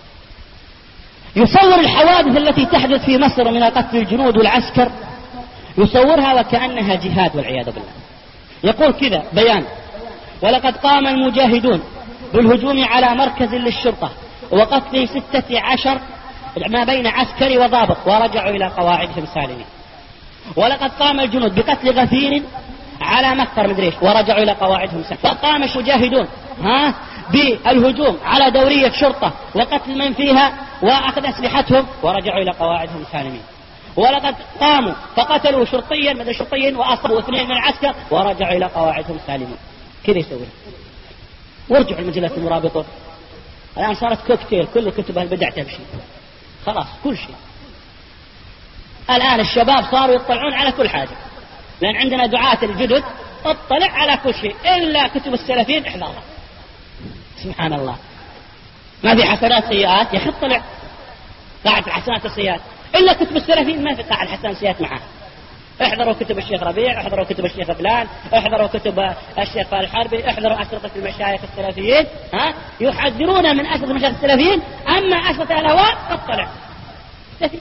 يصور الحوادث التي تحدث في مصر من قتل الجنود والعسكر، يصورها وكأنها جهاد والعياذ بالله. يقول كذا بيان: ولقد قام المجاهدون بالهجوم على مركز للشرطة وقتل ستة عشر ما بين عسكري وضابط ورجعوا إلى قواعدهم سالمين. ولقد قام الجنود بقتل غفير على مكتر مدريش ورجعوا إلى قواعدهم سالمين. فقام المجاهدون ها بالهجوم على دورية شرطة وقتل من فيها وأخذ أسلحتهم ورجعوا إلى قواعدهم سالمين. ولقد قاموا فقتلوا شرطيا من الشرطيين وأصابوا اثنين من العسكر ورجعوا إلى قواعدهم سالمين. كذا يسوي. وارجعوا المجلة المرابطون الآن صارت كوكتيل، كل كتب البدع تمشي خلاص كل شيء. الآن الشباب صاروا يطلعون على كل حاجة، لأن عندنا دعاة الجدد اطلع على كل شيء إلا كتب السلفين احذرها. سبحان الله، ما في حسنات سيئات يا أخي اطلع قاعد الحسنات السيئات، إلا كتب السلفين ما في قاعد الحسنات السيئات معها. احضروا كتب الشيخ ربيع، احضروا كتب الشيخ فلان، احضروا كتب الشيخ فالح حربي، احضروا أشرطة المشايخ السلفيين، ها يحذرون من أشرطة المشايخ السلفيين. أما أشرطة الهواء اطلع سفي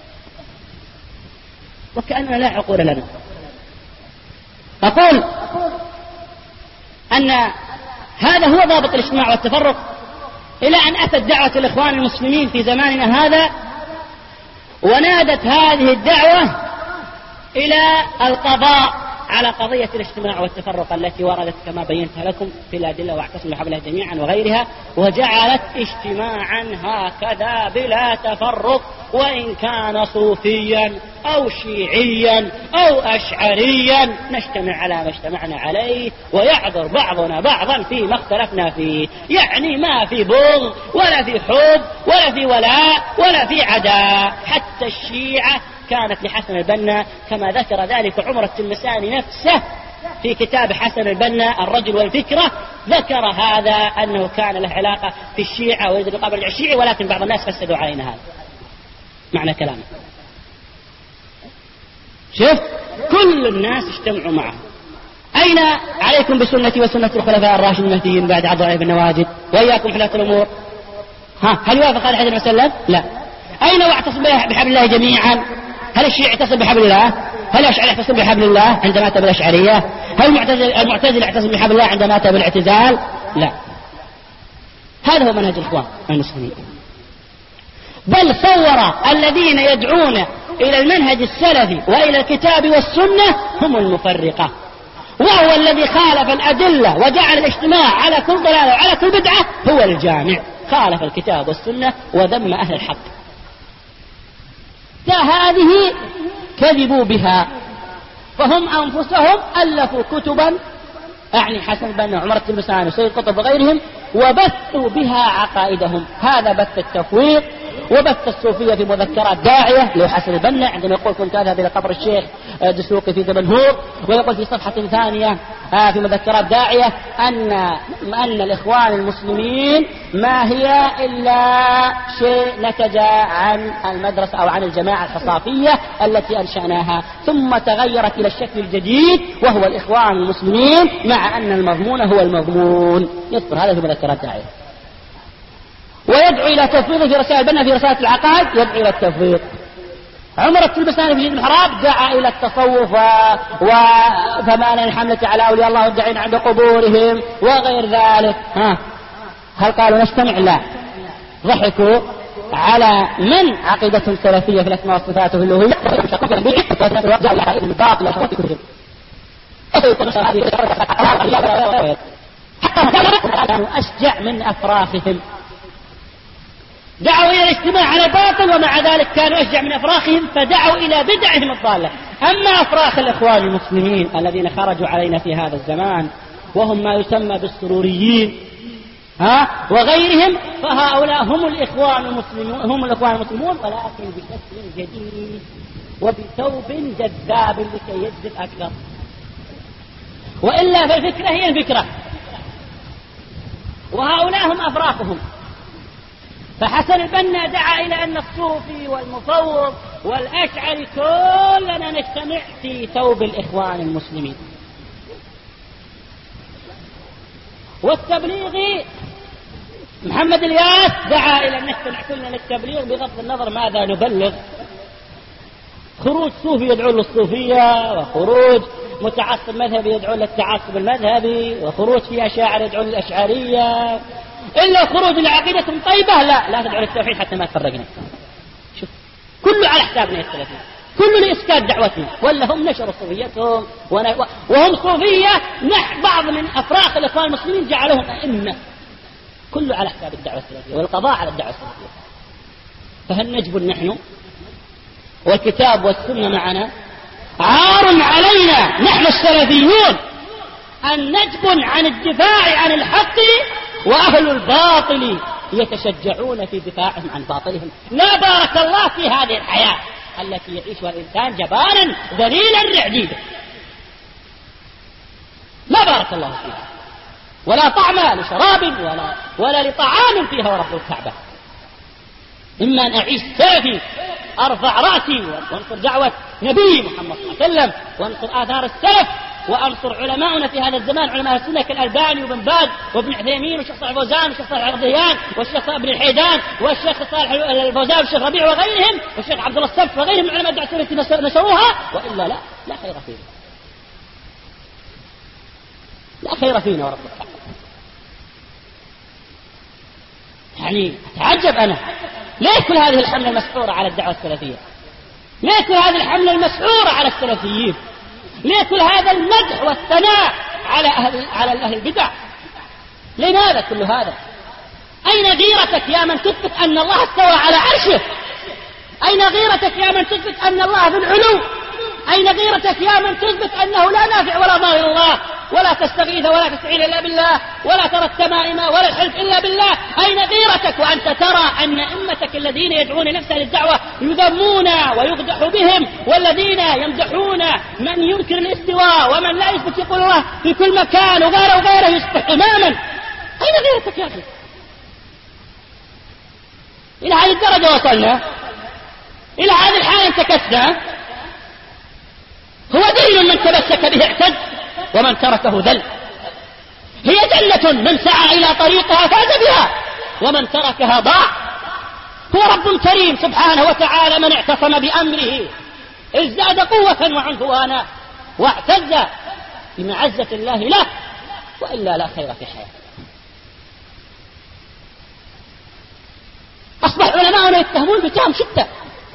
وكأننا لا عقول لنا. أقول أن هذا هو ضابط الاجتماع والتفرق، إلى أن أتت دعوة الإخوان المسلمين في زماننا هذا، ونادت هذه الدعوة إلى القضاء على قضية الاجتماع والتفرق التي وردت كما بينتها لكم في الأدلة واعتصموا بحبل الله جميعا وغيرها، وجعلت اجتماعا هكذا بلا تفرق، وإن كان صوفيا أو شيعيا أو أشعريا نجتمع على ما اجتمعنا عليه، ويعذر بعضنا بعضا فيما اختلفنا فيه. يعني ما في بغض ولا في حب ولا في ولاء ولا في عداء. حتى الشيعة كانت لحسن البنا كما ذكر ذلك عمر التلمساني نفسه في كتاب حسن البنا الرجل والفكرة، ذكر هذا أنه كان له علاقة في الشيعة ويريد القبر الشيعي، ولكن بعض الناس فسدوا علينا هذا معنى كلامه. شوف كل الناس اجتمعوا معه. أين عليكم بسنتي وسنة الخلفاء الراشدين المهديين بعد عض عليه بالنواجد وإياكم حلاة الأمور. ها هل يوافق هذا الحديث وسلم؟ لا. أين واعتصم بحبل الله جميعا؟ هل الشيعي اعتصم بحبل الله؟ هل الأشعري اعتصم بحبل الله عندما أتى بالأشعرية؟ هل المعتزل اعتصم بحبل الله عندما أتى بالاعتزال؟ لا. هذا هو منهج الإخوان المسلمين. بل صور الذين يدعون إلى المنهج السلفي وإلى الكتاب والسنة هم المفرقة، وهو الذي خالف الأدلة وجعل الاجتماع على كل ضلالة وعلى كل بدعة هو الجامع، خالف الكتاب والسنة وذم أهل الحق. هذه كذبوا بها، فهم أنفسهم ألفوا كتبا، أعني حسن البنا وعمر التلمساني وسيد قطب وغيرهم، وبثوا بها عقائدهم. هذا بث التفويض وبث الصوفية في مذكرات داعية لحسن البنا عندما يقول كنت أذهب إلى قبر الشيخ دسوقي في دمنهور، ويقول في صفحة ثانية في مذكرات داعية أن أن الإخوان المسلمين ما هي إلا شيء نتج عن المدرسة أو عن الجماعة الحصافية التي أنشأناها، ثم تغيرت إلى الشكل الجديد وهو الإخوان المسلمين، مع أن المضمون هو المضمون. يذكر هذا في مذكرات داعية. ويدعو إلى تفويض في رسائل البنا في رسالة العقائد، يدعو إلى التفويض. عمر التلمساني في جيد المحراب دعا إلى التصوف وثمان الحملة على أولياء الله والداعين عند قبورهم وغير ذلك. ها هل قالوا نجتمع؟ لا، ضحكوا على من عقيدتهم سلفية في الأسماء والصفات وفي الألوهية أشجع من أفراخهم. دعوا إلى الاجتماع على الباطل ومع ذلك كانوا أشجع من أفراخهم، فدعوا إلى بدعهم الضالة. أما أفراخ الإخوان المسلمين الذين خرجوا علينا في هذا الزمان وهم ما يسمى بالسروريين ها وغيرهم، فهؤلاء هم الإخوان المسلمون، هم الإخوان المسلمون ولكن بشكل جديد وبثوب جذاب لكي يجذب أكثر، وإلا فالفكرة هي الفكرة وهؤلاء هم أفراخهم. فحسن البنا دعا إلى أن الصوفي والمفوض والأشعري كلنا نجتمع في ثوب الإخوان المسلمين. والتبليغي محمد الياس دعا إلى أن نجتمع كلنا للتبليغ بغض النظر ماذا نبلغ. خروج صوفي يدعو للصوفية، وخروج متعصب مذهبي يدعو للتعصب المذهبي، وخروج في أشاعر يدعو للأشعرية، إلا خروج لعقيدة طيبة لا لا تدعو للتوحيد حتى ما تفرقنا. شوف كله على حسابنا الثلاثين، كله لإسكات دعوتنا، ولا هم نشروا صوفيتهم وهم صوفية. نح بعض من أفراخ الإخوان المسلمين جعلهم أئمة، كله على حساب الدعوة الثلاثية والقضاء على الدعوة الثلاثية. فهل نجبن نحن والكتاب والسنة معنا، عار علينا نحن السلفيون أن نجبن عن الدفاع عن الحق وأهل الباطل يتشجعون في دفاعهم عن باطلهم. لا بارك الله في هذه الحياة التي يعيشها الإنسان جبانا ذليلا رعديدا، لا بارك الله فيها، ولا طعم لشراب ولا, ولا لطعام فيها ورب الكعبة. إما أن أعيش سلفي أرفع رأسي وانصر دعوة نبي محمد صلى الله عليه وسلم وانصر آثار السلف وأنصر علماؤنا في هذا الزمان، علماء السنة كالألباني وبن باز وابن عثيمين والشيخ صالح الفوزان والشيخ صالح الغضيان والشيخ ابن الحيدان والشيخ صالح الفوزان والشيخ ربيع وغيرهم والشيخ عبد الله السبت وغيرهم من علماء الدعوة التي نشروها، وإلا لا لا خير فينا، لا خير فينا ورب الكعبة. يعني أتعجب أنا ليه كل هذه الحملة المسحورة على الدعوة السلفية؟ ليه كل هذه الحملة المسحورة على السلفيين؟ ليه كل هذا المدح والثناء على أهل, على أهل البدع؟ لماذا كل هذا؟ أين غيرتك يا من تثبت أن الله استوى على عرشه؟ أين غيرتك يا من تثبت أن الله في العلو؟ أين غيرتك يا من تثبت أنه لا نافع ولا ضار الله، ولا تستغيث ولا تستعين إلا بالله، ولا ترى التمائم ولا الحلف إلا بالله؟ أين غيرتك وأنت ترى أن أئمتك الذين يدعون نفسها للدعوة يذمون ويقدح بهم، والذين يمدحون من ينكر الاستواء ومن لا يثبت يقول الله في كل مكان وغيره وغيره يصبح إماما؟ أين غيرتك يا أخي؟ إلى هذه الدرجة وصلنا، إلى هذه الحالة انتكسنا. هو دين من تمسك به اعتد ومن تركه ذل. هي جنة من سعى إلى طريقها فاز بها ومن تركها ضاع. هو رب كريم سبحانه وتعالى، من اعتصم بأمره ازداد قوة وعنفوانا واعتز بمعزة الله له، وإلا لا خير في حياته. أصبح علماؤنا يتهمون بتهم شتى،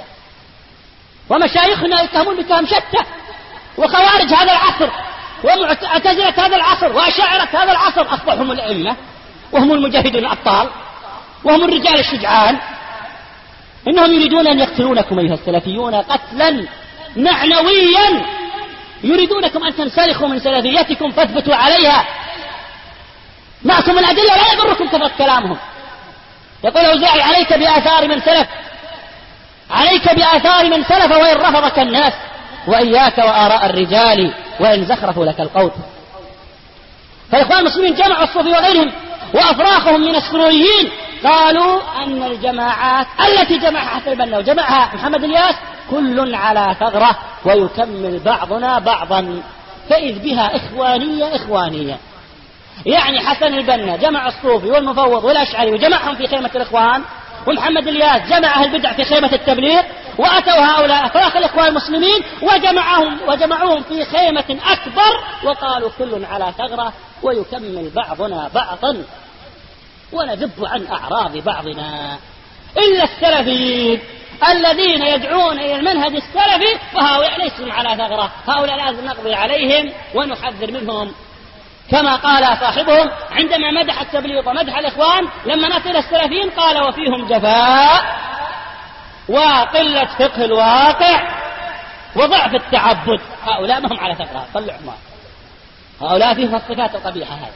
ومشايخنا يتهمون بتهم شتى، وخوارج هذا العصر ومعتزلة هذا العصر وأشاعرة هذا العصر أصبحوا هم الأئمة وهم المجاهدون الأبطال وهم الرجال الشجعان. إنهم يريدون أن يقتلونكم أيها السلفيون قتلا معنويا، يريدونكم أن تنسلخوا من سلفيتكم فاثبتوا عليها. معكم الأدلة لا يضركم كثرة كلامهم. يقول أوزاعي عليك بآثار من سلف، عليك بآثار من سلف وإن رفضك الناس، وإياك وآراء الرجال وإن زخرفوا لك القول. فالإخوان المسلمين جمعوا الصوفي وغيرهم وأفراخهم من السروريين قالوا أن الجماعات التي جمعها حسن البنا وجمعها محمد الياس كل على ثغرة ويكمل بعضنا بعضا، فإذ بها إخوانية إخوانية. يعني حسن البنا جمع الصوفي والمفوض والأشعري وجمعهم في خيمة الإخوان، ومحمد الياس جمع أهل البدع في خيمة التبليغ، وأتوا هؤلاء أفراخ الإخوان المسلمين وجمعهم وجمعوهم في خيمة أكبر وقالوا كل على ثغرة ويكمل بعضنا بعضا وندب عن أعراض بعضنا إلا السلفيين الذين يدعون إلى المنهج السلفي، فهؤلاء ليسوا على ثغرة، هؤلاء لازم نقضي عليهم ونحذر منهم. كما قال صاحبهم عندما مدح التبليغ ومدح الإخوان لما نصل السلفيين قال وفيهم جفاء وقلة فقه الواقع وضعف التعبد. هؤلاء ما هم على ثغرة، طلع حمار، هؤلاء فيهم الصفات القبيحة هذه.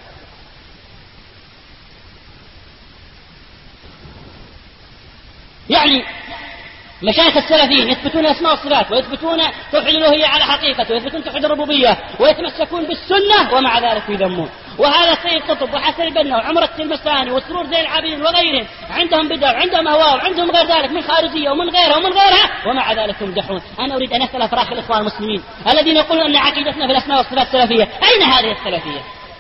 يعني مشايخ السلفيين يثبتون اسماء الصفات ويثبتون توحيد الالوهيه على حقيقته ويثبتون توحيد الربوبيه ويتمسكون بالسنه ومع ذلك يذمون. وهذا سيد قطب وحسن البنا وعمر التلمساني والسرور زين العابدين وغيرهم عندهم بدع وعندهم اهواء وعندهم غير ذلك من خارجيه ومن غيرها ومن غيرها ومع ذلك يمدحون. انا اريد ان اسال افراخ الاخوان المسلمين الذين يقولون ان عقيدتنا في الاسماء والصفات سلفيه، اين هذه السلفيه؟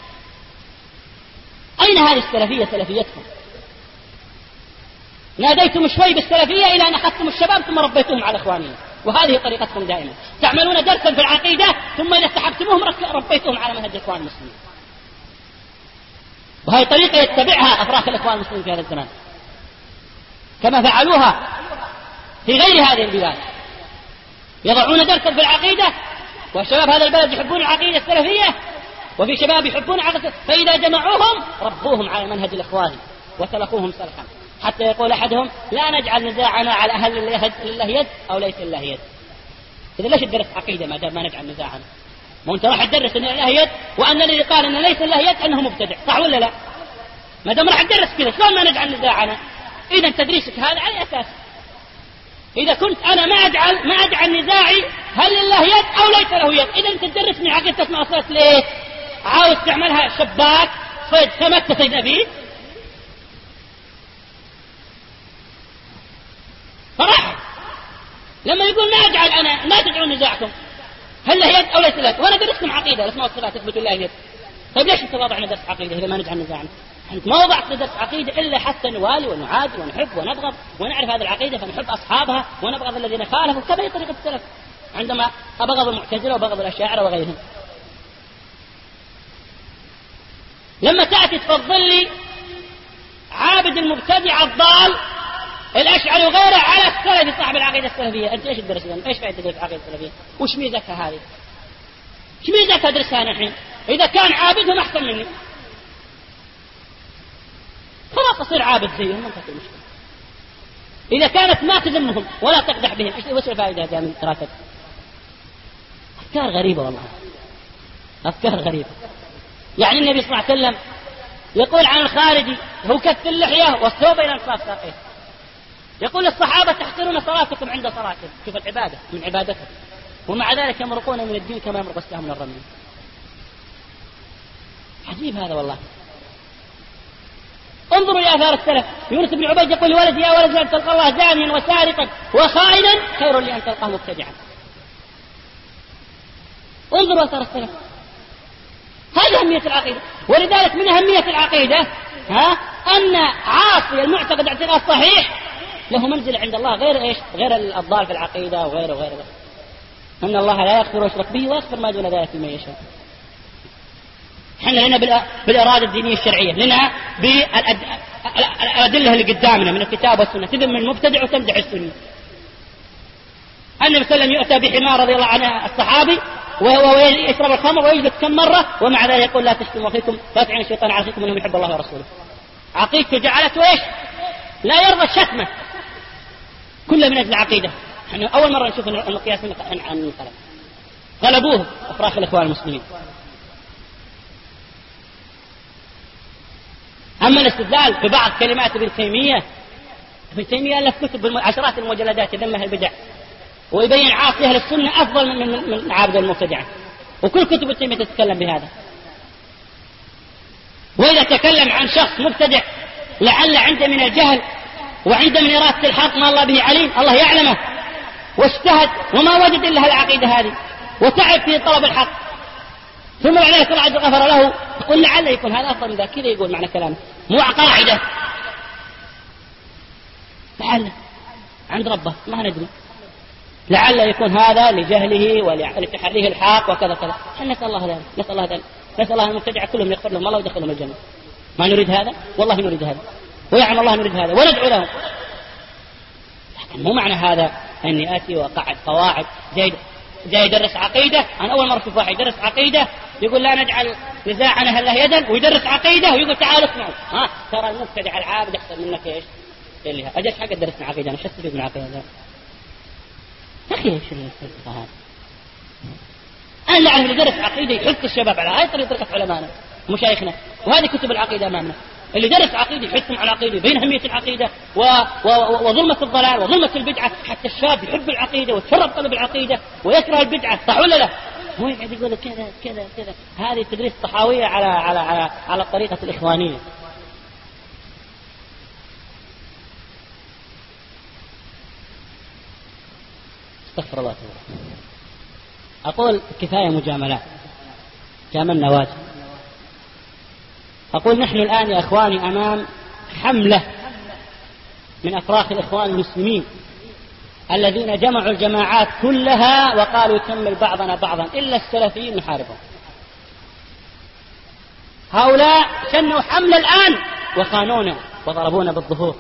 اين هذه السلفيه سلفيتكم؟ ناديتم شوي بالسلفية إلى أن أخذتم الشباب ثم ربيتهم على إخوانهم، وهذه طريقتكم دائما، تعملون درسا في العقيدة ثم إذا سحبتموهم ربيتهم على منهج الإخوان المسلمين. وهذه طريقة يتبعها أفراخ الإخوان المسلمين في هذا الزمان كما فعلوها في غير هذه البلاد، يضعون درسا في العقيدة وشباب هذا البلد يحبون العقيدة السلفية وفي شباب يحبون عقيدة، فإذا جمعوهم ربوهم على منهج الإخوان وسلخوهم سلخا. حتى يقول أحدهم لا نجعل نزاعنا على أهل لله يد أو ليس لله يد. إذا ليش تدرس عقيدة ما دام ما نجعل نزاعنا؟ ما أنت راح تدرس أن لله يد وأن الذي قال أن ليس لله يد أنه مبتدع، صح ولا لا؟ ما دام راح تدرس كذا شلون ما نجعل نزاعنا؟ إذا تدريسك هذا على أساس إذا كنت أنا ما أجعل ما أجعل نزاعي هل لله يد أو ليس له يد، إذا أنت تدرسني عقيدة ما وصلت ليه؟ عاوز تعملها شباك صيد سمك تصيد أبيه؟ صراحة لما يقول ما أجعل أنا لا تدعون نزاعكم هل له يد أو ليس له يد، وأنا درسكم عقيدة الأسماء والصفات تثبت الله يد. طيب ليش أنت وضعنا درس عقيدة إذا ما نجعل نزاعنا؟ أنت ما وضعت درس عقيدة إلا حتى نوالي ونعادي ونحب ونبغض ونعرف هذه العقيدة فنحب أصحابها ونبغض الذين خالفوا، كما هي طريقة السلف عندما أبغض المعتزلة وبغض الأشاعرة وغيرهم. لما تأتي تفضل لي عابد المبتدع الضال الأشعري وغيره على السلفي صاحب العقيدة السلفية، أنت إيش تدرس يعني؟ إيش فائدة تدرس العقيدة السلفية؟ وش ميزتها هذه؟ وش ميزتها أدرسها أنا الحين؟ إذا كان عابدهم أحسن مني خلاص أصير عابد زيهم ما تكون مشكلة. إذا كانت ما تذمهم ولا تقدح بهم إيش وش الفائدة هذا من دراستك؟ أفكار غريبة والله، أفكار غريبة. يعني النبي صلى الله عليه وسلم يقول عن الخارجي هو كف اللحية والثوب إلى انصاف ساقيه، يقول الصحابة تحقرون صلاتكم عند صلاتهم، شوف العبادة من عبادتهم، ومع ذلك يمرقون من الدين كما يمرق السهم من الرمي. عجيب هذا والله. انظروا إلى آثار السلف، يونس بن عبيد يقول لولدي يا ولد أن تلقى الله زانيا وسارقا وخائنا خير لي أن تلقاه مبتدعا. انظروا آثار السلف، هذه أهمية العقيدة. ولذلك من أهمية العقيدة ها أن عاصي المعتقد اعتقاد صحيح له منزل عند الله غير إيش؟ غير الضال في العقيدة وغيره وغيره. أن الله لا يغفر ويشرك به ويغفر ما دون ذلك لمن يشاء. احنا لنا بالإرادة الدينية الشرعية، لنا بالأدلة اللي قدامنا من الكتاب والسنة، تذم من المبتدع وتمدح السنة. النبي صلى الله عليه وسلم يؤتى بحمار رضي الله عنه الصحابي وهو يشرب الخمر ويجلس كم مرة ومع ذلك يقول لا تشتموا أخيكم لا تعين الشيطان على أخيكم إنه يحب الله ورسوله. عقيدته جعلته إيش؟ لا يرضى الشتمة كله من أجل العقيدة. احنا أول مرة نشوف المقياس عن القلب، غلبوه أفراخ الإخوان المسلمين. أما الاستدلال ببعض كلمات ابن تيمية، ابن تيمية ألف كتب عشرات المجلدات يذمها البدع ويبين عاصي أهل السنة أفضل من من, من عابد المبتدعة، وكل كتب ابن تيمية تتكلم بهذا. وإذا تكلم عن شخص مبتدع لعل عنده من الجهل وعنده من إرادة الحق ما الله به عليم، الله يعلمه، واجتهد وما وجد إلا العقيدة هذه وتعب في طلب الحق، ثم بعد ذلك الله عز وجل غفر له، يقول لعل يكون هذا أفضل من ذا. كذا يقول معنى كلامه مو قاعدة، لعل عند ربه ما ندري، لعل يكون هذا لجهله ولتحريه الحق وكذا كذا. نسأل الله ذلك، نسأل الله ذلك، نسأل الله المبتدع كلهم يغفر لهم الله ويدخلهم الجنة. ما نريد هذا والله نريد هذا، ويعلم الله نريد هذا وندعو لهم. لكن مو معنى هذا أني آتي وقعد قواعد زي جاي يدرس عقيدة. أنا أول مرة أشوف واحد يدرس عقيدة يقول لا نجعل نزاعنا هل له يدا، ويدرس عقيدة ويقول تعالوا اسمعوا ها ترى المبتدع العابد أحسن منك إيش اللي أجلس حق درسنا عقيدة أنا شو استفيد من عقيدة يا أخي؟ إيش الفلسفة هذا؟ أنا لا أعرف اللي درس عقيدة يحث الشباب على هاي طريقة علمائنا ومشايخنا، وهذه كتب العقيدة أمامنا. اللي درس عقيدة يحثهم على العقيدة، بين أهمية العقيدة و... و... وظلمة الضلال وظلمة البدعة، حتى الشاب يحب العقيدة ويتشرب طلب العقيدة ويكره البدعة، صح ولا لا؟ هو يقعد يقول كذا كذا كذا. هذه تدريس طحاوية على على على على الطريقة الإخوانية. استغفر الله تعالى. أقول كفاية مجاملات، جاملنا واجب. أقول نحن الآن يا أخواني أمام حملة من أفراخ الإخوان المسلمين الذين جمعوا الجماعات كلها وقالوا يكمل بعضنا بعضا إلا السلفيين نحاربهم. هؤلاء شنوا حملة الآن وخانونا وضربونا بالظهور،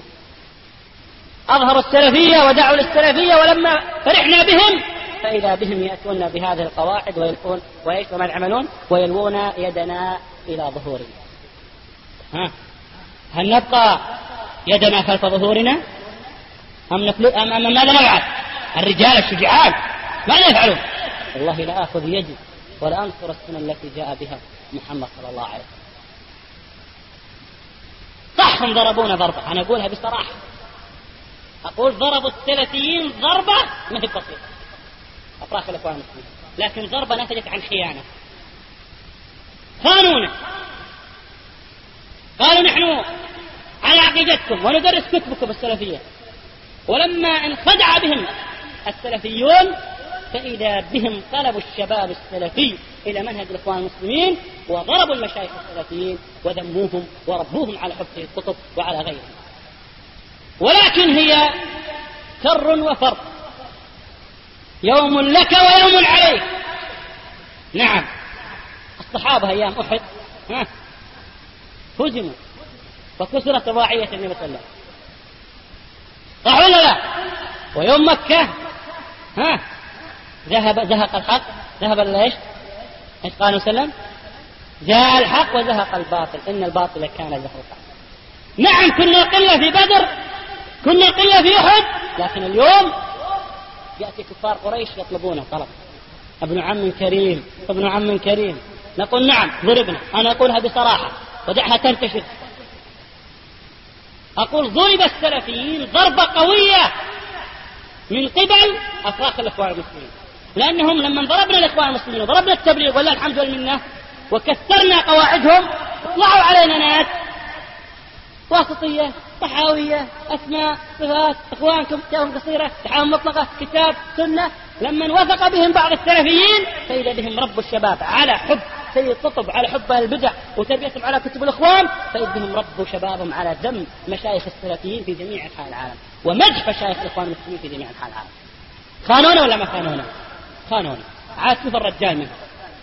أظهروا السلفية ودعوا للسلفية، ولما فرحنا بهم فإذا بهم يأتون بهذه القواعد ويلقون وإيش وما يعملون ويلوون يدنا إلى ظهورنا. ها هل نبقى يدنا خلف ظهورنا أم, نفل... أم... أم ماذا نفعل؟ الرجال الشجعان ماذا يفعلون؟ والله لا آخذ يدي ولا أنصر السنة التي جاء بها محمد صلى الله عليه وسلم. صح هم ضربونا ضربة، أنا أقولها بصراحة، أقول ضربوا السلفيين ضربة ما هي بسيطة أفراخ الإخوان المسلمين، لكن ضربة نتجت عن خيانة. خانونا، قالوا نحن على عقيدتكم وندرس كتبكم السلفية، ولما انخدع بهم السلفيون فإذا بهم قلبوا الشباب السلفي إلى منهج الإخوان المسلمين وضربوا المشايخ السلفيين وذموهم وربوهم على حب الكتب وعلى غيرهم. ولكن هي كر وفر، يوم لك ويوم عليك. نعم الصحابة أيام أحد ها هزموا وكسرت رباعية النبي صلى الله عليه وسلم، صح ولا لا؟ ويوم مكة ها ذهب زهق الحق، ذهب ليش؟ ايش قال وسلم؟ جاء الحق وزهق الباطل إن الباطل كان زهوقا. نعم كنا قلة في بدر، كنا قلة في أحد، لكن اليوم يأتي كفار قريش يطلبون طلب ابن عم كريم ابن عم كريم، نقول نعم ضربنا. أنا أقولها بصراحة ودعها تنتشر، أقول ضرب السلفيين ضربة قوية من قبل أفراخ الإخوان المسلمين، لأنهم لما ضربنا الإخوان المسلمين وضربنا التبليغ والله الحمد والمنة وكسرنا قواعدهم اطلعوا علينا ناس واسطية طحاوية أسماء صفات إخوانكم جاءهم قصيرة تحاهم مطلقة كتاب سنة. لما وثق بهم بعض السلفيين فإذا بهم رب الشباب على حب سيد قطب، على حب البدع وتربيتهم على كتب الإخوان، فإذا بهم رب شبابهم على ذم مشايخ السلفيين في جميع أنحاء العالم ومدح مشايخ الإخوان المسلمين في جميع أنحاء العالم. خانونا ولا ما خانونا؟ خانونا. عاد شوف الرجال منه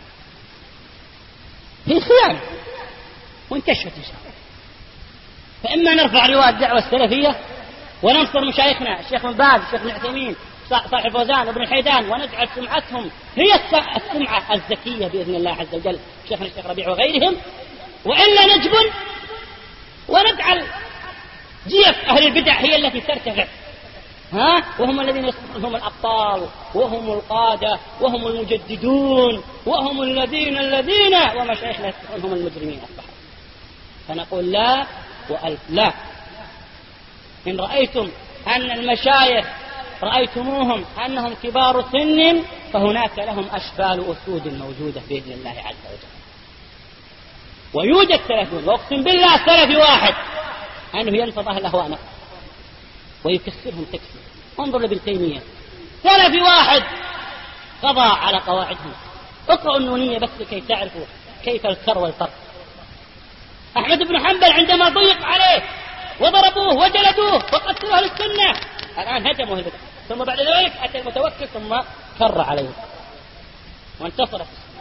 هي خيانة وانتشرت إن شاء الله. فإما نرفع لواء الدعوة السلفية وننصر مشايخنا الشيخ بن باز الشيخ ابن عثيمين صاحب فوزان وابن الحيدان ونجعل سمعتهم هي السمعة الزكية بإذن الله عز وجل شيخنا الشيخ ربيع وغيرهم، وإلا نجبن ونجعل جيف أهل البدع هي التي ترتفع ها وهم الذين يصبحون هم الأبطال وهم القادة وهم المجددون وهم الذين الذين ومشايخنا يصبحون هم المجرمين أصبحوا. فنقول لا وألف لا. إن رأيتم أن المشايخ رأيتموهم أنهم كبار سن فهناك لهم أشبال أسود موجودة بإذن الله عز وجل، ويوجد سلفون وأقسم بالله سلفي واحد أنه ينفض أهل أهواءنا ويكسرهم تكسير. انظر لابن تيمية سلفي واحد قضى على قواعدهم. اقرأوا النونية بس لكي تعرفوا كيف الكر والفرق. أحمد بن حنبل عندما ضيق عليه وضربوه وجلدوه وقتلوه للسنة الآن هجموا البدع، ثم بعد ذلك أتى المتوكل ثم كر عليه وانتصر في السنة.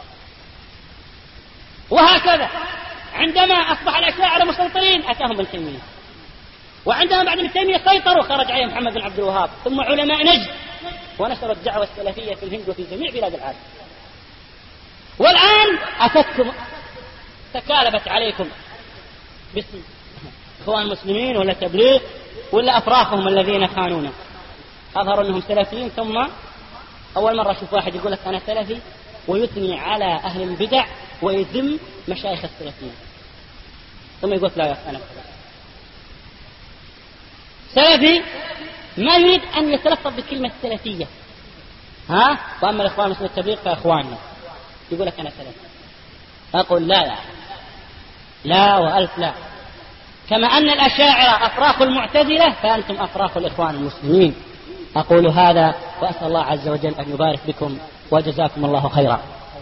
وهكذا عندما أصبح الأشاعرة مسيطرين أتاهم ابن تيمية، وعندما بعد ابن تيمية سيطروا خرج عليهم محمد بن عبد الوهاب، ثم علماء نجد ونشروا الدعوة السلفية في الهند وفي جميع بلاد العالم. والآن أتتكم تكالبت عليكم باسم إخوان المسلمين ولا تبليغ ولا أفراخهم الذين خانونا أظهروا أنهم سلفيين، ثم أول مرة أشوف واحد يقول لك أنا سلفي ويثني على أهل البدع ويذم مشايخ السلفيين، ثم يقول لا يا أنا سلفي ما يريد أن يتلفظ بكلمة سلفية ها، وأما الإخوان المسلمين التبليغ فإخواننا يقول لك أنا سلفي. أقول لا لا لا وألف لا. كما أن الأشاعرة أفراخ المعتزلة فأنتم أفراخ الإخوان المسلمين. أقول هذا وأسأل الله عز وجل أن يبارك بكم وجزاكم الله خيرا.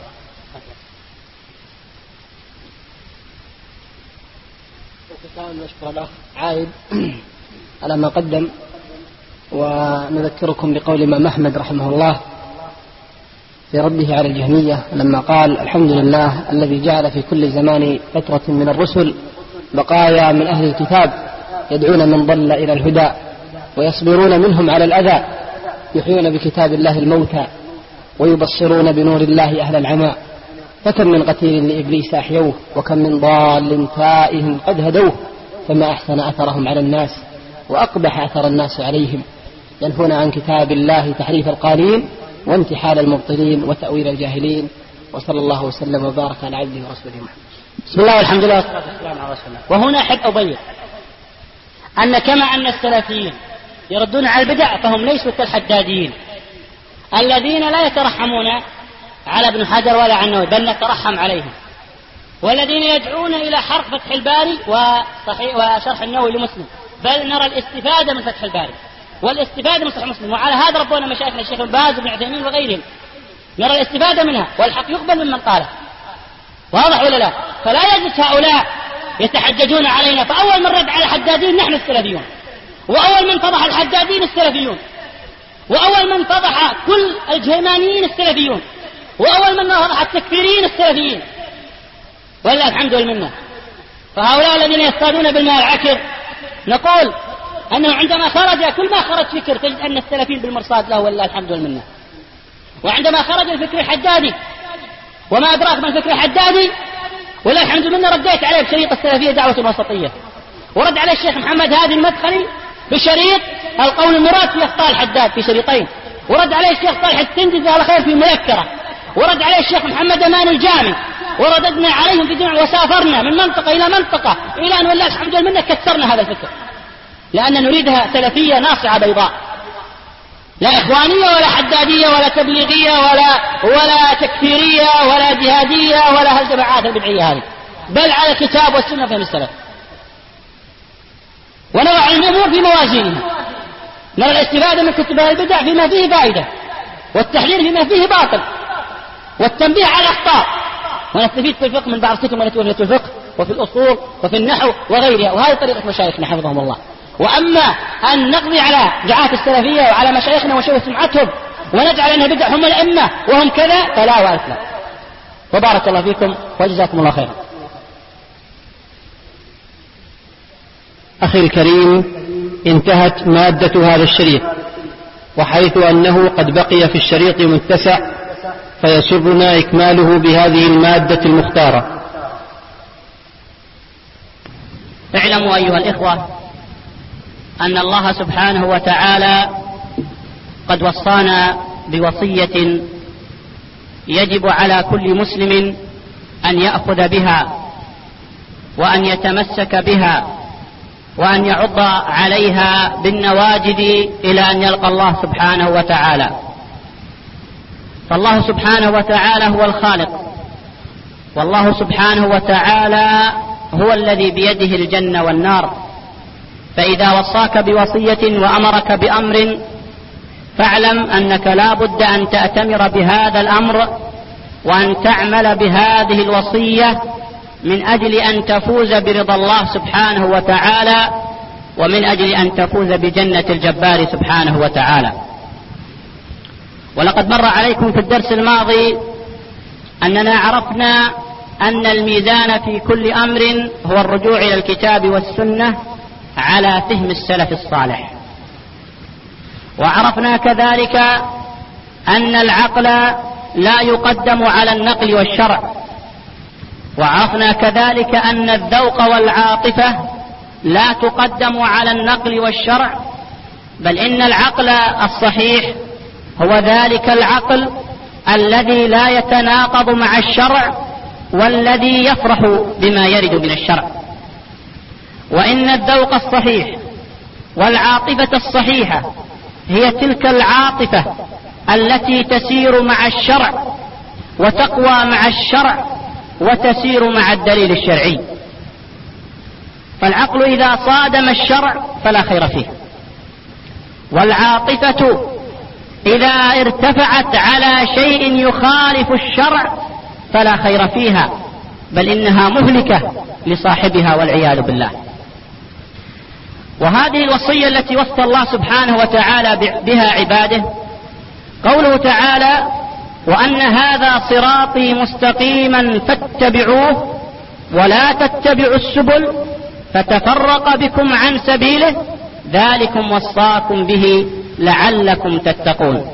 نشكر الأخ عايد على ما قدم، ونذكركم بقول الإمام أحمد رحمه الله في رده على الجهمية لما قال الحمد لله الذي جعل في كل زمان فترة من الرسل بقايا من أهل الكتاب يدعون من ضل إلى الهدى ويصبرون منهم على الأذى، يحيون بكتاب الله الموتى ويبصرون بنور الله أهل العمى. فكم من قتيل لإبليس أحيوه وكم من ضال تائه قد هدوه، فما أحسن أثرهم على الناس وأقبح أثر الناس عليهم، ينهون عن كتاب الله تحريف القالين وانتحال المبطلين وتأويل الجاهلين. وصلى الله وسلم وبارك على عبده ورسوله محمد. بسم الله والحمد لله والصلاة والسلام على رسول الله. وهنا أحب أبين أن كما أن السلفيين يردون على البدع فهم ليسوا كالحداديين الذين لا يترحمون على ابن حجر ولا على النووي، بل نترحم عليهم، والذين يدعون إلى حرق فتح الباري وشرح النووي لمسلم، بل نرى الاستفادة من فتح الباري والاستفادة من صحيح مسلم، وعلى هذا ربنا مشايخنا الشيخ ابن باز وابن عثيمين وغيرهم، نرى الاستفادة منها والحق يقبل ممن قاله. واضح ولا لا؟ فلا يجلس هؤلاء يتحججون علينا، فأول من رد على الحدادين نحن السلفيون، وأول من فضح الحدادين السلفيون، وأول من فضح كل الجهمانيين السلفيون، وأول من فضح التكفيريين السلفيين، والله الحمد والمنة. فهؤلاء الذين يصطادون بالماء العكر نقول أنه عندما خرج كل ما خرج فكر تجد أن السلفيين بالمرصاد له، والله الحمد والمنة. وعندما خرج الفكر الحدادي وما أدراك من الفكر الحدادي، والله الحمد والمنة رديت عليه بشريط السلفية دعوة الوسطية، ورد عليه الشيخ محمد هادي المدخلي بشريط القول المراد في أخطاء الحداد في شريطين، ورد عليه الشيخ صالح السندي على خير في مذكرة، ورد عليه الشيخ محمد أمان الجامي، ورددنا عليهم في جمع، وسافرنا من منطقة إلى منطقة إلى أن والله الحمد والمنة كسرنا هذا الفكر، لأن نريدها سلفية ناصعة بيضاء، لا إخوانية ولا حدادية ولا تبليغية ولا ولا تكفيرية ولا جهادية ولا هالجماعات البدعية هذه، بل على الكتاب والسنة فهم السلف. ونضع الأمور في موازينها، نرى الاستفادة من كتب البدع فيما فيه فائدة، والتحليل فيما فيه باطل، والتنبيه على الأخطاء، ونستفيد في الفقه من بعض الكتب التي وفيت في الفقه وفي الأصول وفي النحو وغيرها، وهذه طريقة مشايخنا حفظهم الله. وأما أن نقضي على دعاة السلفية وعلى مشايخنا وشوه سمعتهم ونجعل أن البدع هم الأئمة وهم كذا، فلا وأثلا. وبارك الله فيكم وجزاكم الله خيرا. أخي الكريم، انتهت مادة هذا الشريط، وحيث أنه قد بقي في الشريط متسع فيسرنا إكماله بهذه المادة المختارة. اعلموا أيها الإخوة أن الله سبحانه وتعالى قد وصانا بوصية يجب على كل مسلم أن يأخذ بها وأن يتمسك بها وأن يعض عليها بالنواجذ إلى أن يلقى الله سبحانه وتعالى. فالله سبحانه وتعالى هو الخالق، والله سبحانه وتعالى هو الذي بيده الجنة والنار. فإذا وصاك بوصية وأمرك بأمر فاعلم أنك لا بد أن تأتمر بهذا الأمر وأن تعمل بهذه الوصية من أجل أن تفوز برضا الله سبحانه وتعالى، ومن أجل أن تفوز بجنة الجبار سبحانه وتعالى. ولقد مر عليكم في الدرس الماضي أننا عرفنا أن الميزان في كل أمر هو الرجوع إلى الكتاب والسنة على فهم السلف الصالح. وعرفنا كذلك أن العقل لا يقدم على النقل والشرع. وعرفنا كذلك أن الذوق والعاطفة لا تقدم على النقل والشرع، بل إن العقل الصحيح هو ذلك العقل الذي لا يتناقض مع الشرع والذي يفرح بما يرد من الشرع. وإن الذوق الصحيح والعاطفة الصحيحة هي تلك العاطفة التي تسير مع الشرع وتقوى مع الشرع وتسير مع الدليل الشرعي. فالعقل إذا صادم الشرع فلا خير فيه، والعاطفة إذا ارتفعت على شيء يخالف الشرع فلا خير فيها، بل إنها مهلكة لصاحبها والعياذ بالله. وهذه الوصية التي وصى الله سبحانه وتعالى بها عباده قوله تعالى: وأن هذا صراطي مستقيما فاتبعوه ولا تتبعوا السبل فتفرق بكم عن سبيله ذلكم وصاكم به لعلكم تتقون.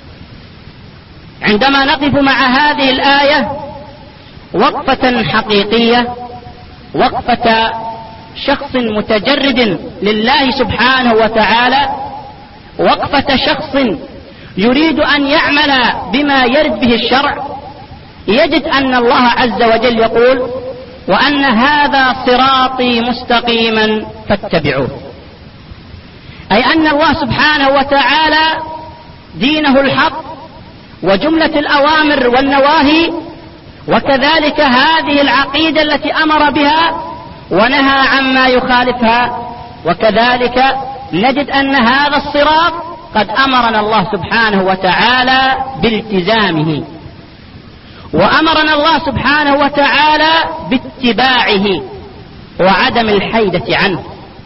عندما نقف مع هذه الآية وقفة حقيقية، وقفة شخص متجرد لله سبحانه وتعالى وقفة شخص يريد أن يعمل بما يرد به الشرع، يجد أن الله عز وجل يقول: وأن هذا صراطي مستقيما فاتبعوه. أي أن الله سبحانه وتعالى دينه الحق وجملة الأوامر والنواهي، وكذلك هذه العقيدة التي أمر بها ونهى عما يخالفها، وكذلك نجد أن هذا الصراط قد أمرنا الله سبحانه وتعالى بالتزامه، وأمرنا الله سبحانه وتعالى باتباعه وعدم الحيدة عنه،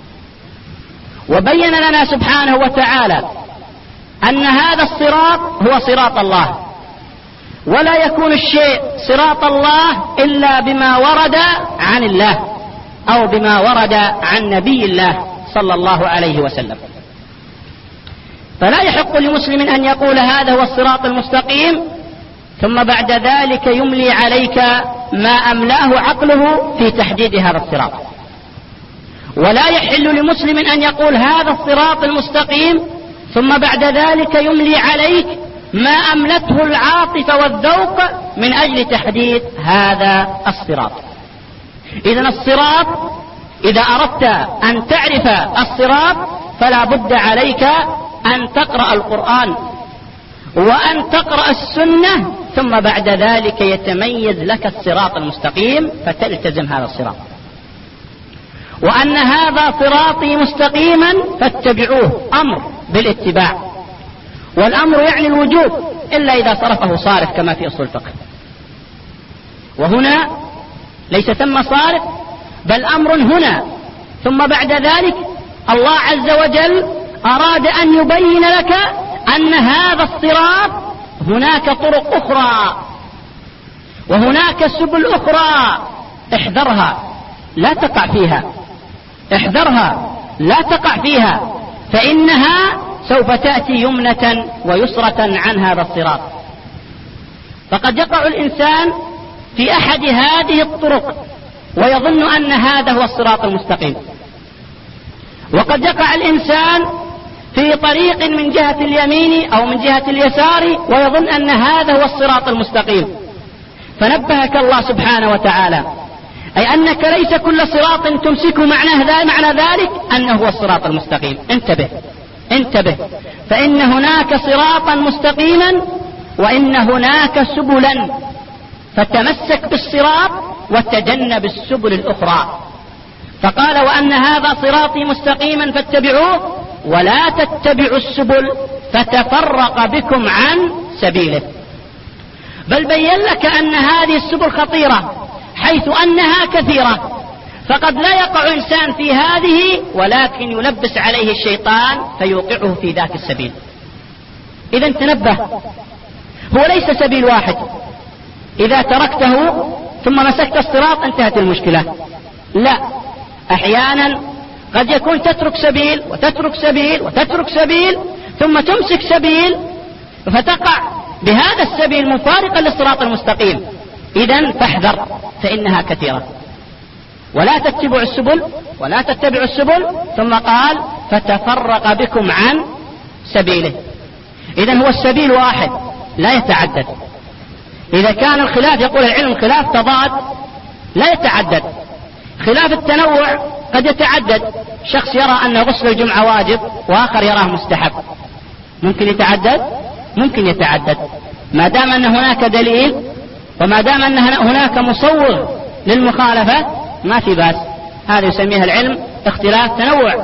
وبين لنا سبحانه وتعالى أن هذا الصراط هو صراط الله، ولا يكون الشيء صراط الله إلا بما ورد عن الله أو بما ورد عن نبي الله صلى الله عليه وسلم. فلا يحق لمسلم أن يقول هذا هو الصراط المستقيم ثم بعد ذلك يملي عليك ما أملاه عقله في تحديد هذا الصراط، ولا يحل لمسلم أن يقول هذا الصراط المستقيم ثم بعد ذلك يملي عليك ما أملته العاطفة والذوق من أجل تحديد هذا الصراط. إذن الصراط، إذا أردت أن تعرف الصراط فلا بد عليك أن تقرأ القرآن وأن تقرأ السنة، ثم بعد ذلك يتميز لك الصراط المستقيم فتلتزم هذا الصراط. وأن هذا صراطي مستقيما فاتبعوه، أمر بالاتباع، والأمر يعني الوجوب إلا إذا صرفه صارف كما في أصول الفقه، وهنا ليس ثم صارف بل أمر هنا. ثم بعد ذلك الله عز وجل أراد أن يبين لك أن هذا الصراط هناك طرق أخرى وهناك سبل أخرى، احذرها لا تقع فيها، احذرها لا تقع فيها، فإنها سوف تأتي يمنة ويسرة عن هذا الصراط. فقد يقع الإنسان في أحد هذه الطرق ويظن أن هذا هو الصراط المستقيم، وقد يقع الإنسان في طريق من جهة اليمين أو من جهة اليسار ويظن أن هذا هو الصراط المستقيم. فنبهك الله سبحانه وتعالى أي أنك ليس كل صراط تمسكه معناه معنى ذلك أنه هو الصراط المستقيم. انتبه انتبه، فإن هناك صراطا مستقيما وإن هناك سبلا، فتمسك بالصراط وتجنب السبل الأخرى. فقال: وأن هذا صراطي مستقيما فاتبعوه ولا تتبعوا السبل فتفرق بكم عن سبيله. بل بين لك أن هذه السبل خطيرة حيث أنها كثيرة، فقد لا يقع إنسان في هذه ولكن يلبس عليه الشيطان فيوقعه في ذاك السبيل. إذا تنبه، هو ليس سبيل واحد، إذا تركته ثم مسكت الصراط انتهت المشكلة. لا، أحيانا قد يكون تترك سبيل وتترك سبيل وتترك سبيل ثم تمسك سبيل فتقع بهذا السبيل مفارقا للصراط المستقيم. إذن فاحذر فإنها كثيرة. ولا تتبعوا السبل ولا تتبعوا السبل ثم قال فتفرق بكم عن سبيله. إذن هو السبيل واحد لا يتعدد. إذا كان الخلاف، يقول العلم خلاف تضاد لا يتعدد، خلاف التنوع قد يتعدد. شخص يرى أن غسل الجمعة واجب وآخر يراه مستحب، ممكن يتعدد ممكن يتعدد ما دام أن هناك دليل وما دام أن هناك مصور للمخالفة ما في بأس. هذا يسميها العلم اختلاف تنوع.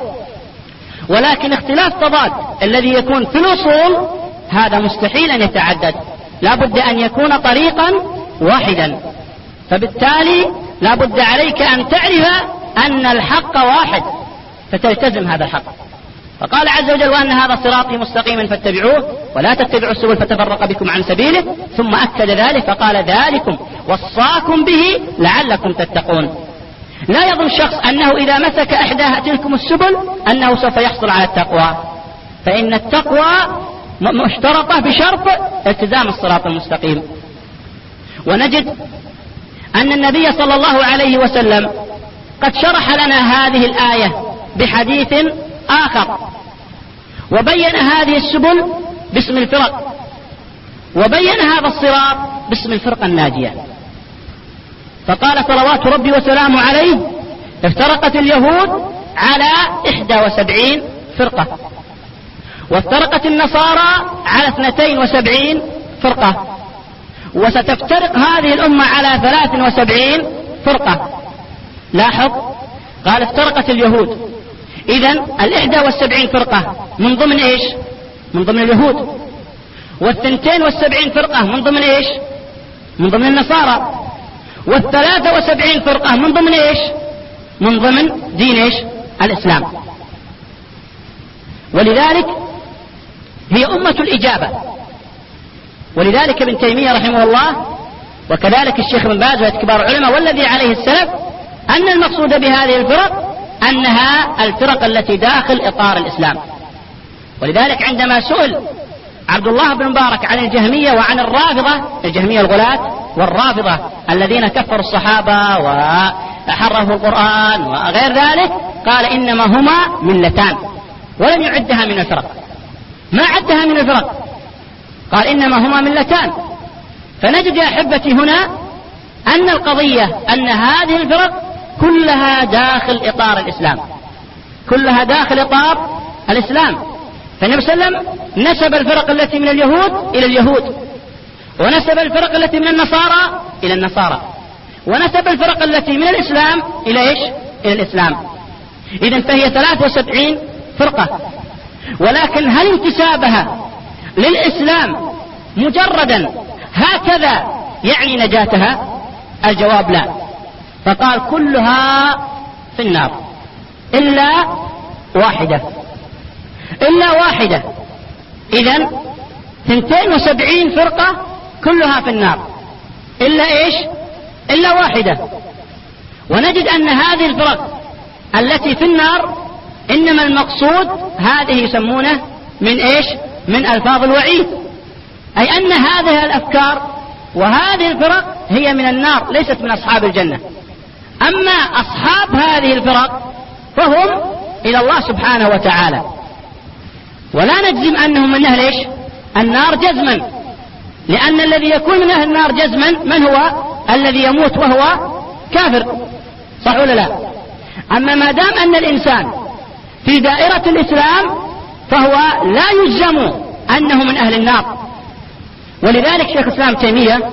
ولكن اختلاف تضاد الذي يكون في الأصول هذا مستحيل أن يتعدد، لا بد أن يكون طريقا واحدا. فبالتالي لا بد عليك أن تعرف أن الحق واحد فتلتزم هذا الحق. فقال عز وجل: وأن هذا صراطي مستقيما فاتبعوه ولا تتبعوا السبل فتفرق بكم عن سبيله. ثم أكد ذلك فقال: ذلكم وصاكم به لعلكم تتقون. لا يظن شخص أنه إذا مسك إحدى تلكم السبل أنه سوف يحصل على التقوى، فإن التقوى مشترطة بشرط التزام الصراط المستقيم. ونجد أن النبي صلى الله عليه وسلم قد شرح لنا هذه الآية بحديث آخر، وبين هذه السبل باسم الفرق، وبين هذا الصراط باسم الفرقة الناجية. فقال صلوات ربي وسلامه عليه: افترقت اليهود على إحدى وسبعين فرقة، وافترقت النصارى على اثنتين وسبعين فرقة، وستفترق هذه الأمة على ثلاث وسبعين فرقة. لاحظ، قال افترقت اليهود، إذن الإحدى والسبعين فرقة من ضمن إيش؟ من ضمن اليهود. والثنتين والسبعين فرقة من ضمن إيش؟ من ضمن النصارى. والثلاثة وسبعين فرقة من ضمن إيش؟ من ضمن دين إيش؟ الإسلام. ولذلك هي أمة الإجابة. ولذلك ابن تيمية رحمه الله وكذلك الشيخ ابن باز وكبار العلماء والذي عليه السلف أن المقصود بهذه الفرق أنها الفرق التي داخل إطار الإسلام. ولذلك عندما سئل عبد الله بن مبارك عن الجهمية وعن الرافضة، الجهمية الغلاة والرافضة الذين كفروا الصحابة وحرفوا القرآن وغير ذلك، قال إنما هما ملتان، ولم يعدها من الفرق، ما عدها من الفرق، قال إنما هما ملتان. فنجد يا أحبتي هنا أن القضية أن هذه الفرق كلها داخل إطار الإسلام، كلها داخل إطار الإسلام. فالنبي صلى الله عليه وسلم نسب الفرق التي من اليهود إلى اليهود، ونسب الفرق التي من النصارى إلى النصارى، ونسب الفرق التي من الإسلام إلى إيش؟ إلى الإسلام. إذن فهي ثلاث وسبعين فرقة. ولكن هل انتسابها للإسلام مجردا هكذا يعني نجاتها؟ الجواب لا. فقال كلها في النار إلا واحدة، إلا واحدة. إذن اثنتين وسبعين فرقة كلها في النار إلا إيش؟ إلا واحدة. ونجد أن هذه الفرق التي في النار إنما المقصود هذه يسمونه من إيش؟ من ألفاظ الوعيد، أي أن هذه الأفكار وهذه الفرق هي من النار، ليست من أصحاب الجنة. أما أصحاب هذه الفرق فهم إلى الله سبحانه وتعالى، ولا نجزم أنهم من أهل إيش؟ النار جزما، لأن الذي يكون من أهل النار جزما من هو؟ الذي يموت وهو كافر، صح ولا لا؟ أما ما دام أن الإنسان في دائرة الإسلام فهو لا يجزم أنه من أهل النار. ولذلك شيخ الإسلام تيمية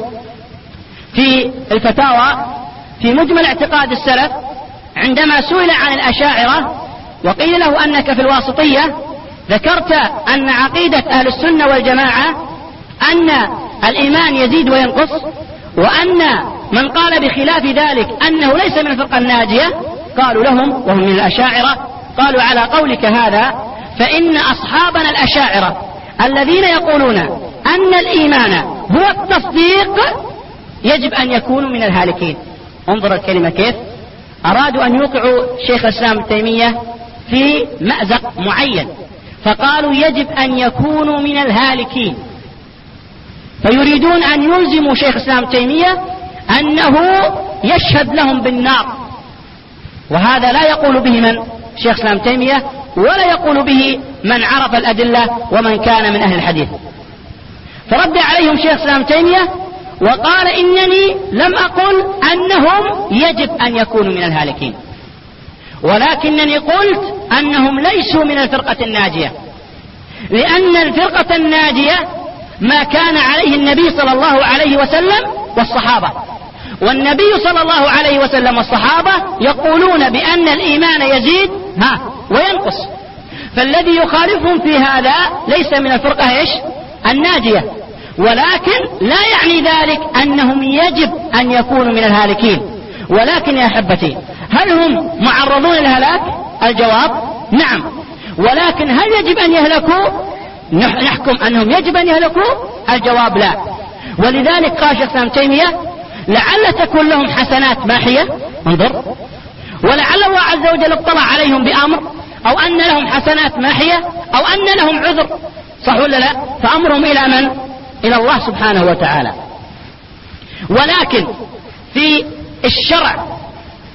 في الفتاوى في مجمل اعتقاد السلف عندما سئل عن الأشاعرة وقيل له أنك في الواسطية ذكرت أن عقيدة أهل السنة والجماعة أن الإيمان يزيد وينقص، وأن من قال بخلاف ذلك أنه ليس من الفرقة الناجية. قالوا لهم وهم من الأشاعرة، قالوا على قولك هذا فإن أصحابنا الأشاعرة الذين يقولون أن الإيمان هو التصديق يجب أن يكونوا من الهالكين. انظر الكلمة كيف أرادوا أن يوقعوا شيخ الإسلام تيمية في مأزق معين، فقالوا يجب أن يكونوا من الهالكين، فيريدون أن يلزموا شيخ الإسلام تيمية أنه يشهد لهم بالنار. وهذا لا يقول به من؟ شيخ الإسلام تيمية، ولا يقول به من عرف الأدلة ومن كان من أهل الحديث. فرد عليهم شيخ الإسلام تيمية وقال إنني لم أقل أنهم يجب أن يكونوا من الهالكين، ولكنني قلت أنهم ليسوا من الفرقة الناجية، لأن الفرقة الناجية ما كان عليه النبي صلى الله عليه وسلم والصحابة، والنبي صلى الله عليه وسلم والصحابة يقولون بأن الإيمان يزيد ها وينقص، فالذي يخالفهم في هذا ليس من الفرقة إيش؟ الناجية. ولكن لا يعني ذلك أنهم يجب أن يكونوا من الهالكين. ولكن يا أحبتي هل هم معرضون للهلاك؟ الجواب نعم. ولكن هل يجب أن يهلكوا؟ نحكم أنهم يجب أن يهلكوا؟ الجواب لا. ولذلك قال شيخ الإسلام تيمية لعل تكون لهم حسنات ماحية، انظر، ولعل الله عز وجل اطلع عليهم بأمر أو أن لهم حسنات ماحية أو أن لهم عذر، صح ولا لا؟ فأمرهم إلى من؟ إلى الله سبحانه وتعالى. ولكن في الشرع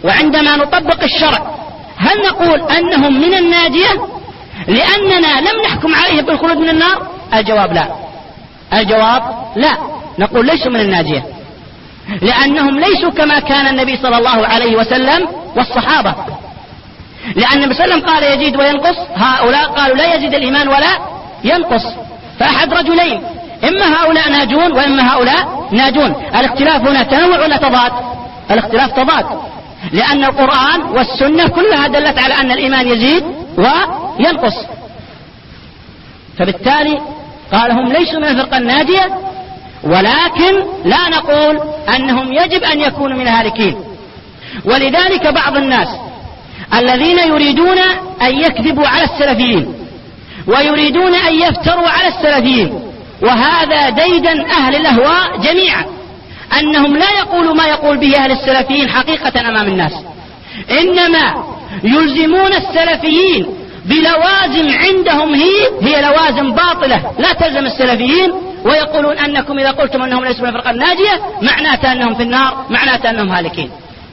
وعندما نطبق الشرع هل نقول أنهم من الناجية لأننا لم نحكم عليه بالخلود من النار؟ الجواب لا. الجواب لا، نقول ليسوا من الناجية، لأنهم ليسوا كما كان النبي صلى الله عليه وسلم والصحابة. لأن النبي صلى الله عليه وسلم قال يزيد وينقص، هؤلاء قالوا لا يزيد الإيمان ولا ينقص. فأحد رجلين، إما هؤلاء ناجون وإما هؤلاء ناجون. الاختلاف هنا تنوع ولا تضاد؟ الاختلاف تضاد، لأن القرآن والسنة كلها دلت على أن الإيمان يزيد وينقص. فبالتالي قال هم ليسوا من الفرقة الناجية، ولكن لا نقول أنهم يجب أن يكونوا من الهالكين. ولذلك بعض الناس الذين يريدون أن يكذبوا على السلفيين ويريدون أن يفتروا على السلفيين، وهذا ديدا أهل الأهواء جميعا، أنهم لا يقولوا ما يقول به أهل السلفيين حقيقة أمام الناس، إنما يلزمون السلفيين بلوازم عندهم هي هي لوازم باطلة لا تلزم السلفيين، ويقولون أنكم إذا قلتم أنهم ليسوا من الفرقة الناجية معناته أنهم في النار، معناته أنهم هالكين.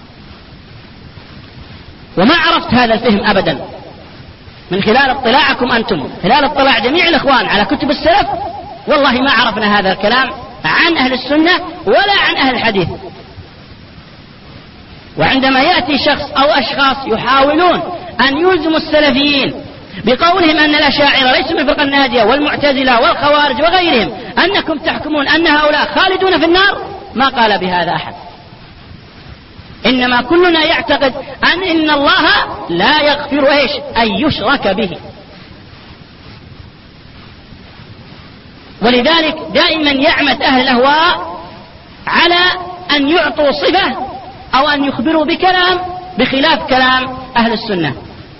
وما عرفت هذا الفهم أبدا من خلال اطلاعكم أنتم، خلال اطلاع جميع الإخوان على كتب السلف، والله ما عرفنا هذا الكلام عن أهل السنة ولا عن أهل الحديث. وعندما يأتي شخص أو أشخاص يحاولون أن يلزموا السلفيين بقولهم أن الأشاعرة ليسوا من الفرقة الناجية والمعتزلة والخوارج وغيرهم أنكم تحكمون أن هؤلاء خالدون في النار، ما قال بهذا أحد. إنما كلنا يعتقد أن إن الله لا يغفر إيش؟ أن يشرك به. ولذلك دائما يعمد أهل الأهواء على أن يعطوا صفة أو أن يخبروا بكلام بخلاف كلام أهل السنة.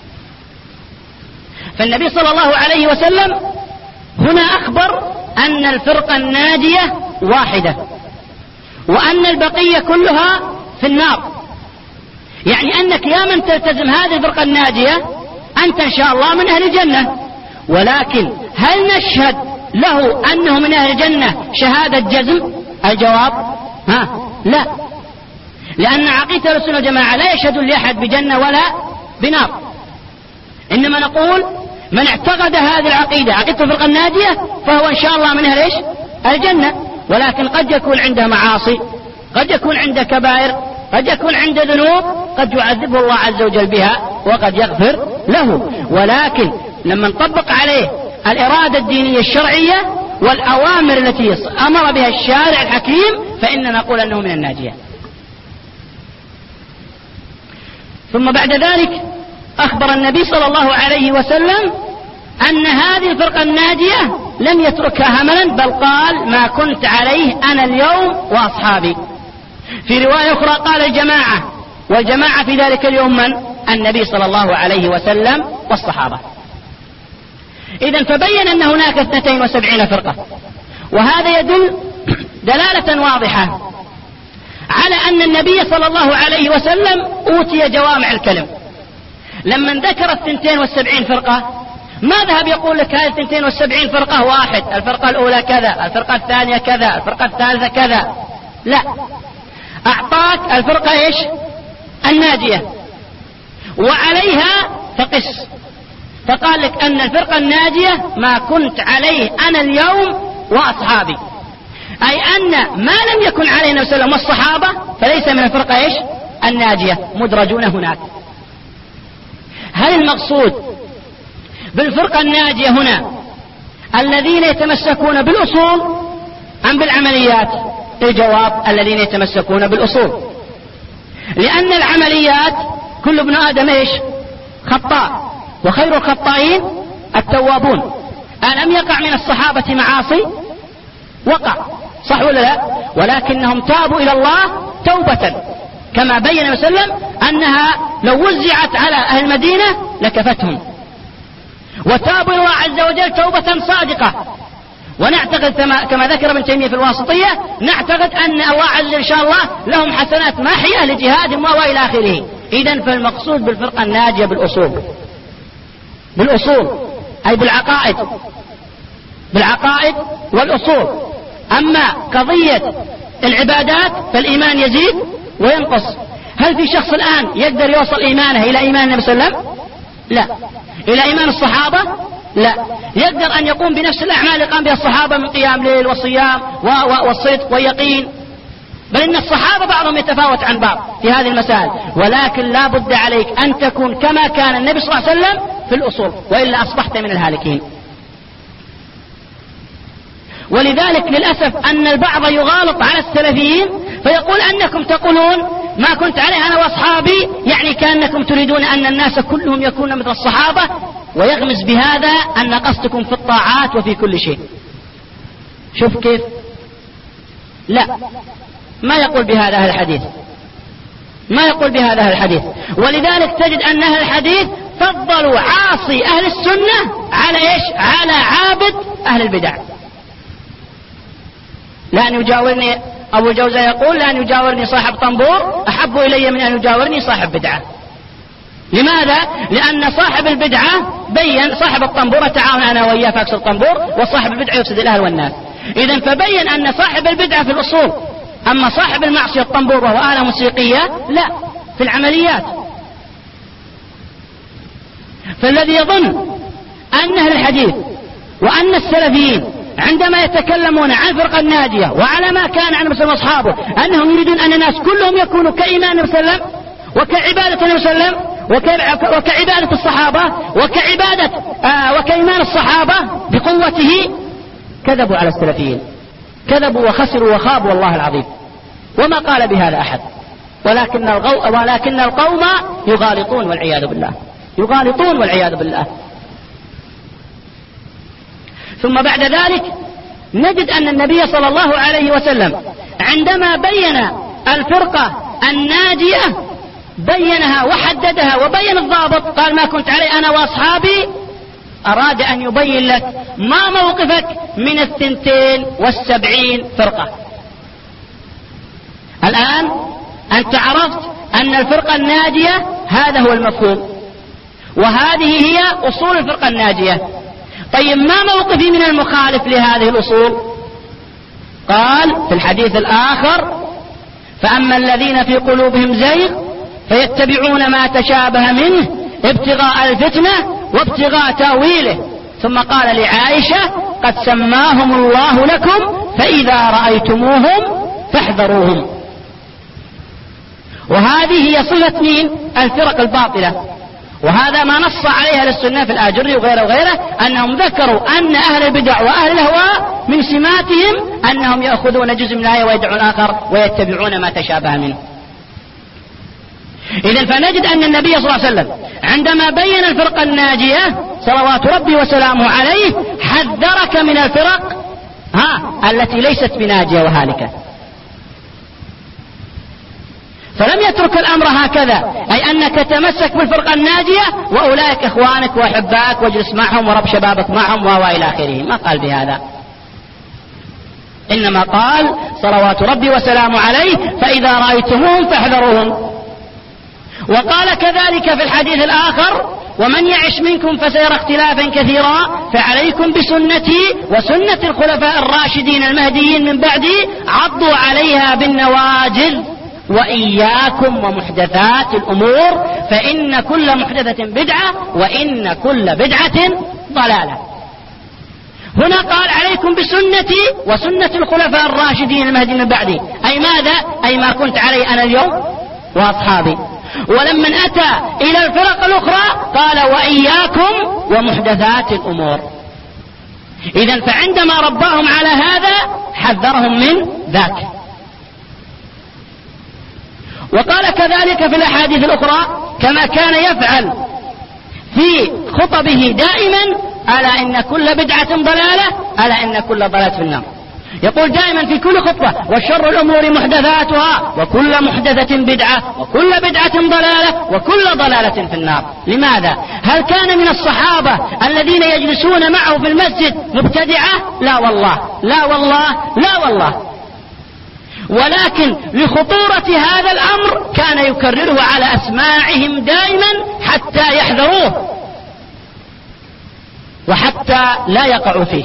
فالنبي صلى الله عليه وسلم هنا أخبر أن الفرقة الناجية واحدة وأن البقية كلها في النار، يعني أنك يا من تلتزم هذه الفرقة الناجية أنت إن شاء الله من أهل الجنة. ولكن هل نشهد له أنه من أهل الجنة شهادة جزم؟ الجواب ها لا، لأن عقيدة أهل السنة والجماعة لا يشهد لأحد بجنة ولا بنار، إنما نقول من اعتقد هذه العقيدة عقيدة الفرقة الناجية فهو إن شاء الله من أهل إيش؟ الجنة. ولكن قد يكون عنده معاصي، قد يكون عنده كبائر، قد يكون عنده ذنوب قد يعذبه الله عز وجل بها وقد يغفر له. ولكن لما نطبق عليه الإرادة الدينية الشرعية والأوامر التي أمر بها الشارع الحكيم فإننا نقول أنه من الناجية. ثم بعد ذلك أخبر النبي صلى الله عليه وسلم أن هذه الفرقة الناجية لم يتركها هملا، بل قال ما كنت عليه أنا اليوم وأصحابي. في رواية أخرى قال الجماعة، والجماعة في ذلك اليوم من؟ النبي صلى الله عليه وسلم والصحابة. إذن فبين أن هناك اثنتين وسبعين فرقة، وهذا يدل دلالة واضحة على أن النبي صلى الله عليه وسلم أوتي جوامع الكلم. لما ذكر الثنتين والسبعين فرقة ما ذهب يقول لك هذه الثنتين والسبعين فرقة واحد، الفرقة الأولى كذا، الفرقة الثانية كذا، الفرقة الثالثة كذا، لا، أعطاك الفرقة إيش؟ الناجية، وعليها فقس، فقال لك أن الفرقة الناجية ما كنت عليه أنا اليوم وأصحابي، أي أن ما لم يكن عليه النبي صلى الله عليه وسلم والصحابة فليس من الفرقة إيش؟ الناجية، مدرجون هناك. هل المقصود بالفرقة الناجية هنا الذين يتمسكون بالأصول أم بالعمليات؟ الجواب الذين يتمسكون بالأصول، لأن العمليات كل ابن آدم إيش؟ خطاء، وخير الخطائين التوابون. ألم يقع من الصحابة معاصي؟ وقع، صح ولا لا؟ ولكنهم تابوا إلى الله توبة، كما بين النبي صلى الله عليه وسلم أنها لو وزعت على أهل المدينة لكفتهم، وتابوا إلى الله عز وجل توبة صادقة. ونعتقد كما ذكر ابن تيمية في الواسطية، نعتقد أن الله عز وجل إن شاء الله لهم حسنات ماحية لجهادهم وإلى آخره. إذن فالمقصود بالفرقة الناجية بالأصول، بالأصول أي بالعقائد، بالعقائد والأصول. أما قضية العبادات فالإيمان يزيد وينقص. هل في شخص الآن يقدر يوصل إيمانه إلى إيمان النبي صلى الله عليه وسلم؟ لا. إلى إيمان الصحابة؟ لا. يقدر أن يقوم بنفس الأعمال اللي قام بها الصحابة من قيام ليل وصيام والصدق واليقين، بل إن الصحابة بعضهم يتفاوت عن بعض في هذه المسائل، ولكن لا بد عليك أن تكون كما كان النبي صلى الله عليه وسلم في الأصول، وإلا أصبحت من الهالكين. ولذلك للأسف أن البعض يغالط على السلفيين فيقول أنكم تقولون ما كنت عليه أنا وأصحابي، يعني كأنكم تريدون أن الناس كلهم يكونون مثل الصحابة، ويغمز بهذا أن قصدكم في الطاعات وفي كل شيء. شوف كيف؟ لا، ما يقول بهذا أهل الحديث، ما يقول بهذا أهل الحديث. ولذلك تجد أن أهل الحديث فضلوا عاصي أهل السنة على إيش؟ على عابد أهل البدع. لأن يجاورني أبو الجوزة يقول لأن يجاورني صاحب طنبور أحب إلي من أن يجاورني صاحب بدعة. لماذا؟ لأن صاحب البدعة بين صاحب الطنبور تعاون أنا وإياه فأكسر الطنبور، وصاحب البدعة يفسد الأهل والناس. إذن فبين أن صاحب البدعة في الأصول، أما صاحب المعصية الطنبور وهو آلة موسيقية لا، في العمليات. فالذي يظن أن أهل الحديث وأن السلفيين عندما يتكلمون عن الفرقة الناجية وعلى ما كان عن مثل أصحابه أنهم يريدون أن الناس كلهم يكونوا كإيمان النبي صلى الله عليه وسلم وكعبادة النبي صلى الله عليه وسلم وكعبادة الصحابة وكعبادة آه وكإيمان الصحابة بقوته، كذبوا على السلفيين، كذبوا وخسروا وخابوا والله العظيم، وما قال بهذا أحد، ولكن الغو ولكن القوم يغالطون والعياذ بالله، يغالطون والعياذ بالله. ثم بعد ذلك نجد أن النبي صلى الله عليه وسلم عندما بين الفرقة الناجية بينها وحددها وبين الضابط، قال ما كنت عليه أنا وأصحابي، أراد أن يبين لك ما موقفك من الثنتين والسبعين فرقة. الآن أنت عرفت أن الفرقة الناجية هذا هو المفهوم، وهذه هي أصول الفرقة الناجية. طيب ما موقفي من المخالف لهذه الأصول؟ قال في الحديث الآخر فأما الذين في قلوبهم زيغ فيتبعون ما تشابه منه ابتغاء الفتنة وابتغاء تأويله. ثم قال لعائشة قد سماهم الله لكم فإذا رأيتموهم فاحذروهم. وهذه هي صفة مين؟ الفرق الباطلة، وهذا ما نص عليها للسنة في الآجري وغيره وغيره، أنهم ذكروا أن أهل البدع وأهل الهواء من سماتهم أنهم يأخذون جزء من الآية ويدعون آخر ويتبعون ما تشابه منه. إذن فنجد أن النبي صلى الله عليه وسلم عندما بين الفرقة الناجية صلوات ربي وسلامه عليه حذرك من الفرق ها التي ليست بناجية وهالكة، فلم يترك الأمر هكذا، أي أنك تمسك بالفرقة الناجية وأولئك إخوانك وأحبائك واجلس معهم ورب شبابك معهم وإلى آخره، ما قال بهذا، إنما قال صلوات ربي وسلامه عليه فإذا رأيتموهم فاحذروهم. وقال كذلك في الحديث الآخر ومن يعش منكم فسيرى اختلافا كثيرا فعليكم بسنتي وسنة الخلفاء الراشدين المهديين من بعدي عضوا عليها بالنواجذ وإياكم ومحدثات الأمور فإن كل محدثة بدعة وإن كل بدعة ضلالة. هنا قال عليكم بسنتي وسنة الخلفاء الراشدين المهديين من بعدي، أي ماذا؟ أي ما كنت عليه أنا اليوم وأصحابي. ولما أتى إلى الفرق الأخرى قال وإياكم ومحدثات الأمور. إذن فعندما رباهم على هذا حذرهم من ذاك. وقال كذلك في الأحاديث الأخرى كما كان يفعل في خطبه دائما ألا إن كل بدعة ضلالة ألا إن كل ضلالة في النار. يقول دائما في كل خطبة وشر الأمور محدثاتها وكل محدثة بدعة وكل بدعة ضلالة وكل ضلالة في النار. لماذا؟ هل كان من الصحابة الذين يجلسون معه في المسجد مبتدعة؟ لا والله لا والله لا والله، ولكن لخطورة هذا الأمر كان يكرره على أسماعهم دائما حتى يحذروه وحتى لا يقعوا فيه.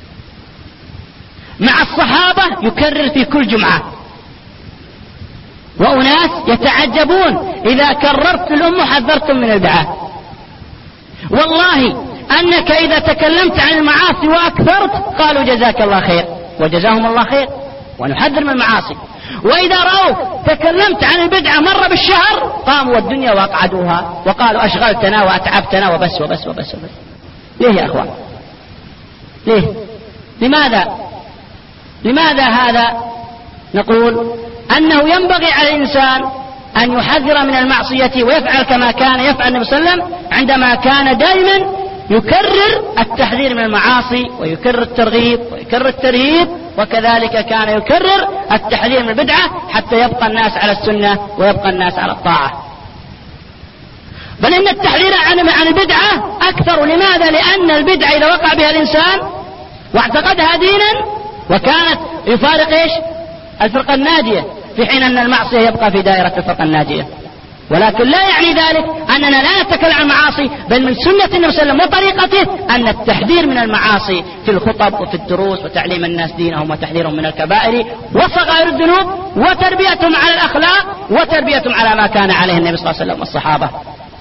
مع الصحابة يكرر في كل جمعة وأناس يتعجبون إذا كررت الأمة حذرتم من البدعة. والله أنك إذا تكلمت عن المعاصي وأكثرت قالوا جزاك الله خير، وجزاهم الله خير، ونحذر من المعاصي. وإذا رأوا تكلمت عن البدعة مرة بالشهر قاموا والدنيا وأقعدوها وقالوا أشغلتنا وأتعبتنا وبس وبس وبس وبس. ليه يا أخوان؟ ليه؟ لماذا؟ لماذا هذا؟ نقول أنه ينبغي على الإنسان أن يحذر من المعصية ويفعل كما كان يفعل النبي صلى الله عليه وسلم عندما كان دائما يكرر التحذير من المعاصي ويكرر الترغيب ويكرر الترهيب، وكذلك كان يكرر التحذير من البدعة حتى يبقى الناس على السنة ويبقى الناس على الطاعة. بل إن التحذير عن البدعة أكثر. لماذا؟ لأن البدعة إذا وقع بها الإنسان واعتقدها دينا وكانت يفارق إيش؟ الفرقة الناجية، في حين أن المعصية يبقى في دائرة الفرقة الناجية. ولكن لا يعني ذلك أننا لا نتكلم عن المعاصي، بل من سنة النبي صلى الله عليه وسلم وطريقته أن التحذير من المعاصي في الخطب وفي الدروس وتعليم الناس دينهم وتحذيرهم من الكبائر وصغائر الذنوب وتربيتهم على الأخلاق وتربيتهم على ما كان عليه النبي صلى الله عليه وسلم والصحابة.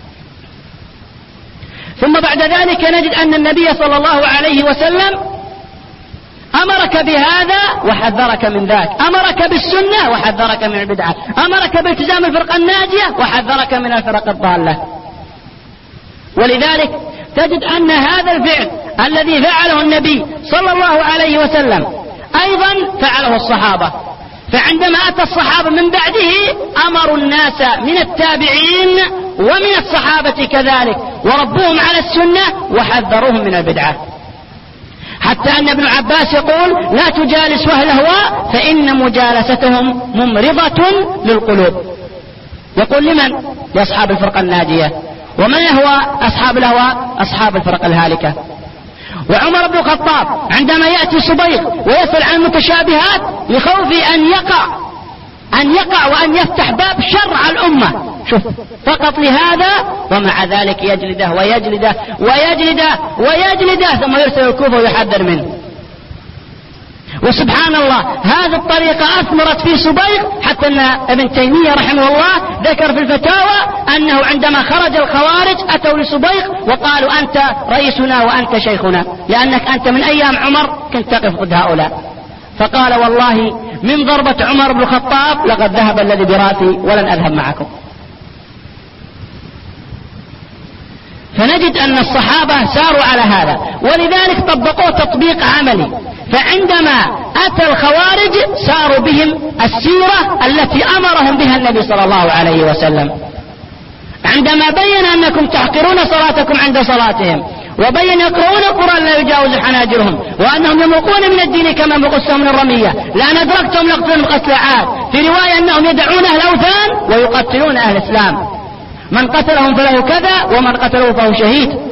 ثم بعد ذلك نجد أن النبي صلى الله عليه وسلم أمرك بهذا وحذرك من ذاك، أمرك بالسنة وحذرك من البدعة، أمرك بالتزام الفرقة الناجية وحذرك من الفرق الضالة. ولذلك تجد أن هذا الفعل الذي فعله النبي صلى الله عليه وسلم أيضا فعله الصحابة. فعندما أتى الصحابة من بعده أمروا الناس من التابعين ومن الصحابة كذلك وربوهم على السنة وحذروهم من البدعة، حتى أن ابن عباس يقول لا تجالس أهل الأهواء فإن مجالستهم ممرضة للقلوب. يقول لمن؟ لأصحاب الفرقة الناجية. ومن يهوى أصحاب الأهواء؟ أصحاب الفرق الهالكة. وعمر بن الخطاب عندما يأتي صبيغ ويسأل عن المتشابهات لخوف أن يقع أن يقع وأن يفتح باب شر على الأمة، شوف فقط لهذا، ومع ذلك يجلده ويجلده ويجلده ويجلده ثم يرسل الكوفة ويحذر منه. وسبحان الله هذه الطريقة أثمرت في صبيغ، حتى أن ابن تيمية رحمه الله ذكر في الفتاوى أنه عندما خرج الخوارج أتوا لصبيغ وقالوا أنت رئيسنا وأنت شيخنا، لأنك أنت من أيام عمر كنت تقف ضد هؤلاء. فقال والله من ضربة عمر بن الخطاب لقد ذهب الذي براسي ولن أذهب معكم. فنجد أن الصحابة ساروا على هذا، ولذلك طبقوه تطبيق عملي. فعندما أتى الخوارج ساروا بهم السيرة التي أمرهم بها النبي صلى الله عليه وسلم، عندما بين أنكم تحقرون صلاتكم عند صلاتهم، وبين يقرؤون القرآن لا يجاوز حناجرهم، وأنهم يمرقون من الدين كما يمرق السهم من الرمية، لأن أدركتهم لقتلهم قتل عاد. في رواية أنهم يدعون أهل الأوثان ويقتلون أهل الإسلام، من قتلهم فله كذا ومن قتله فهو شهيد.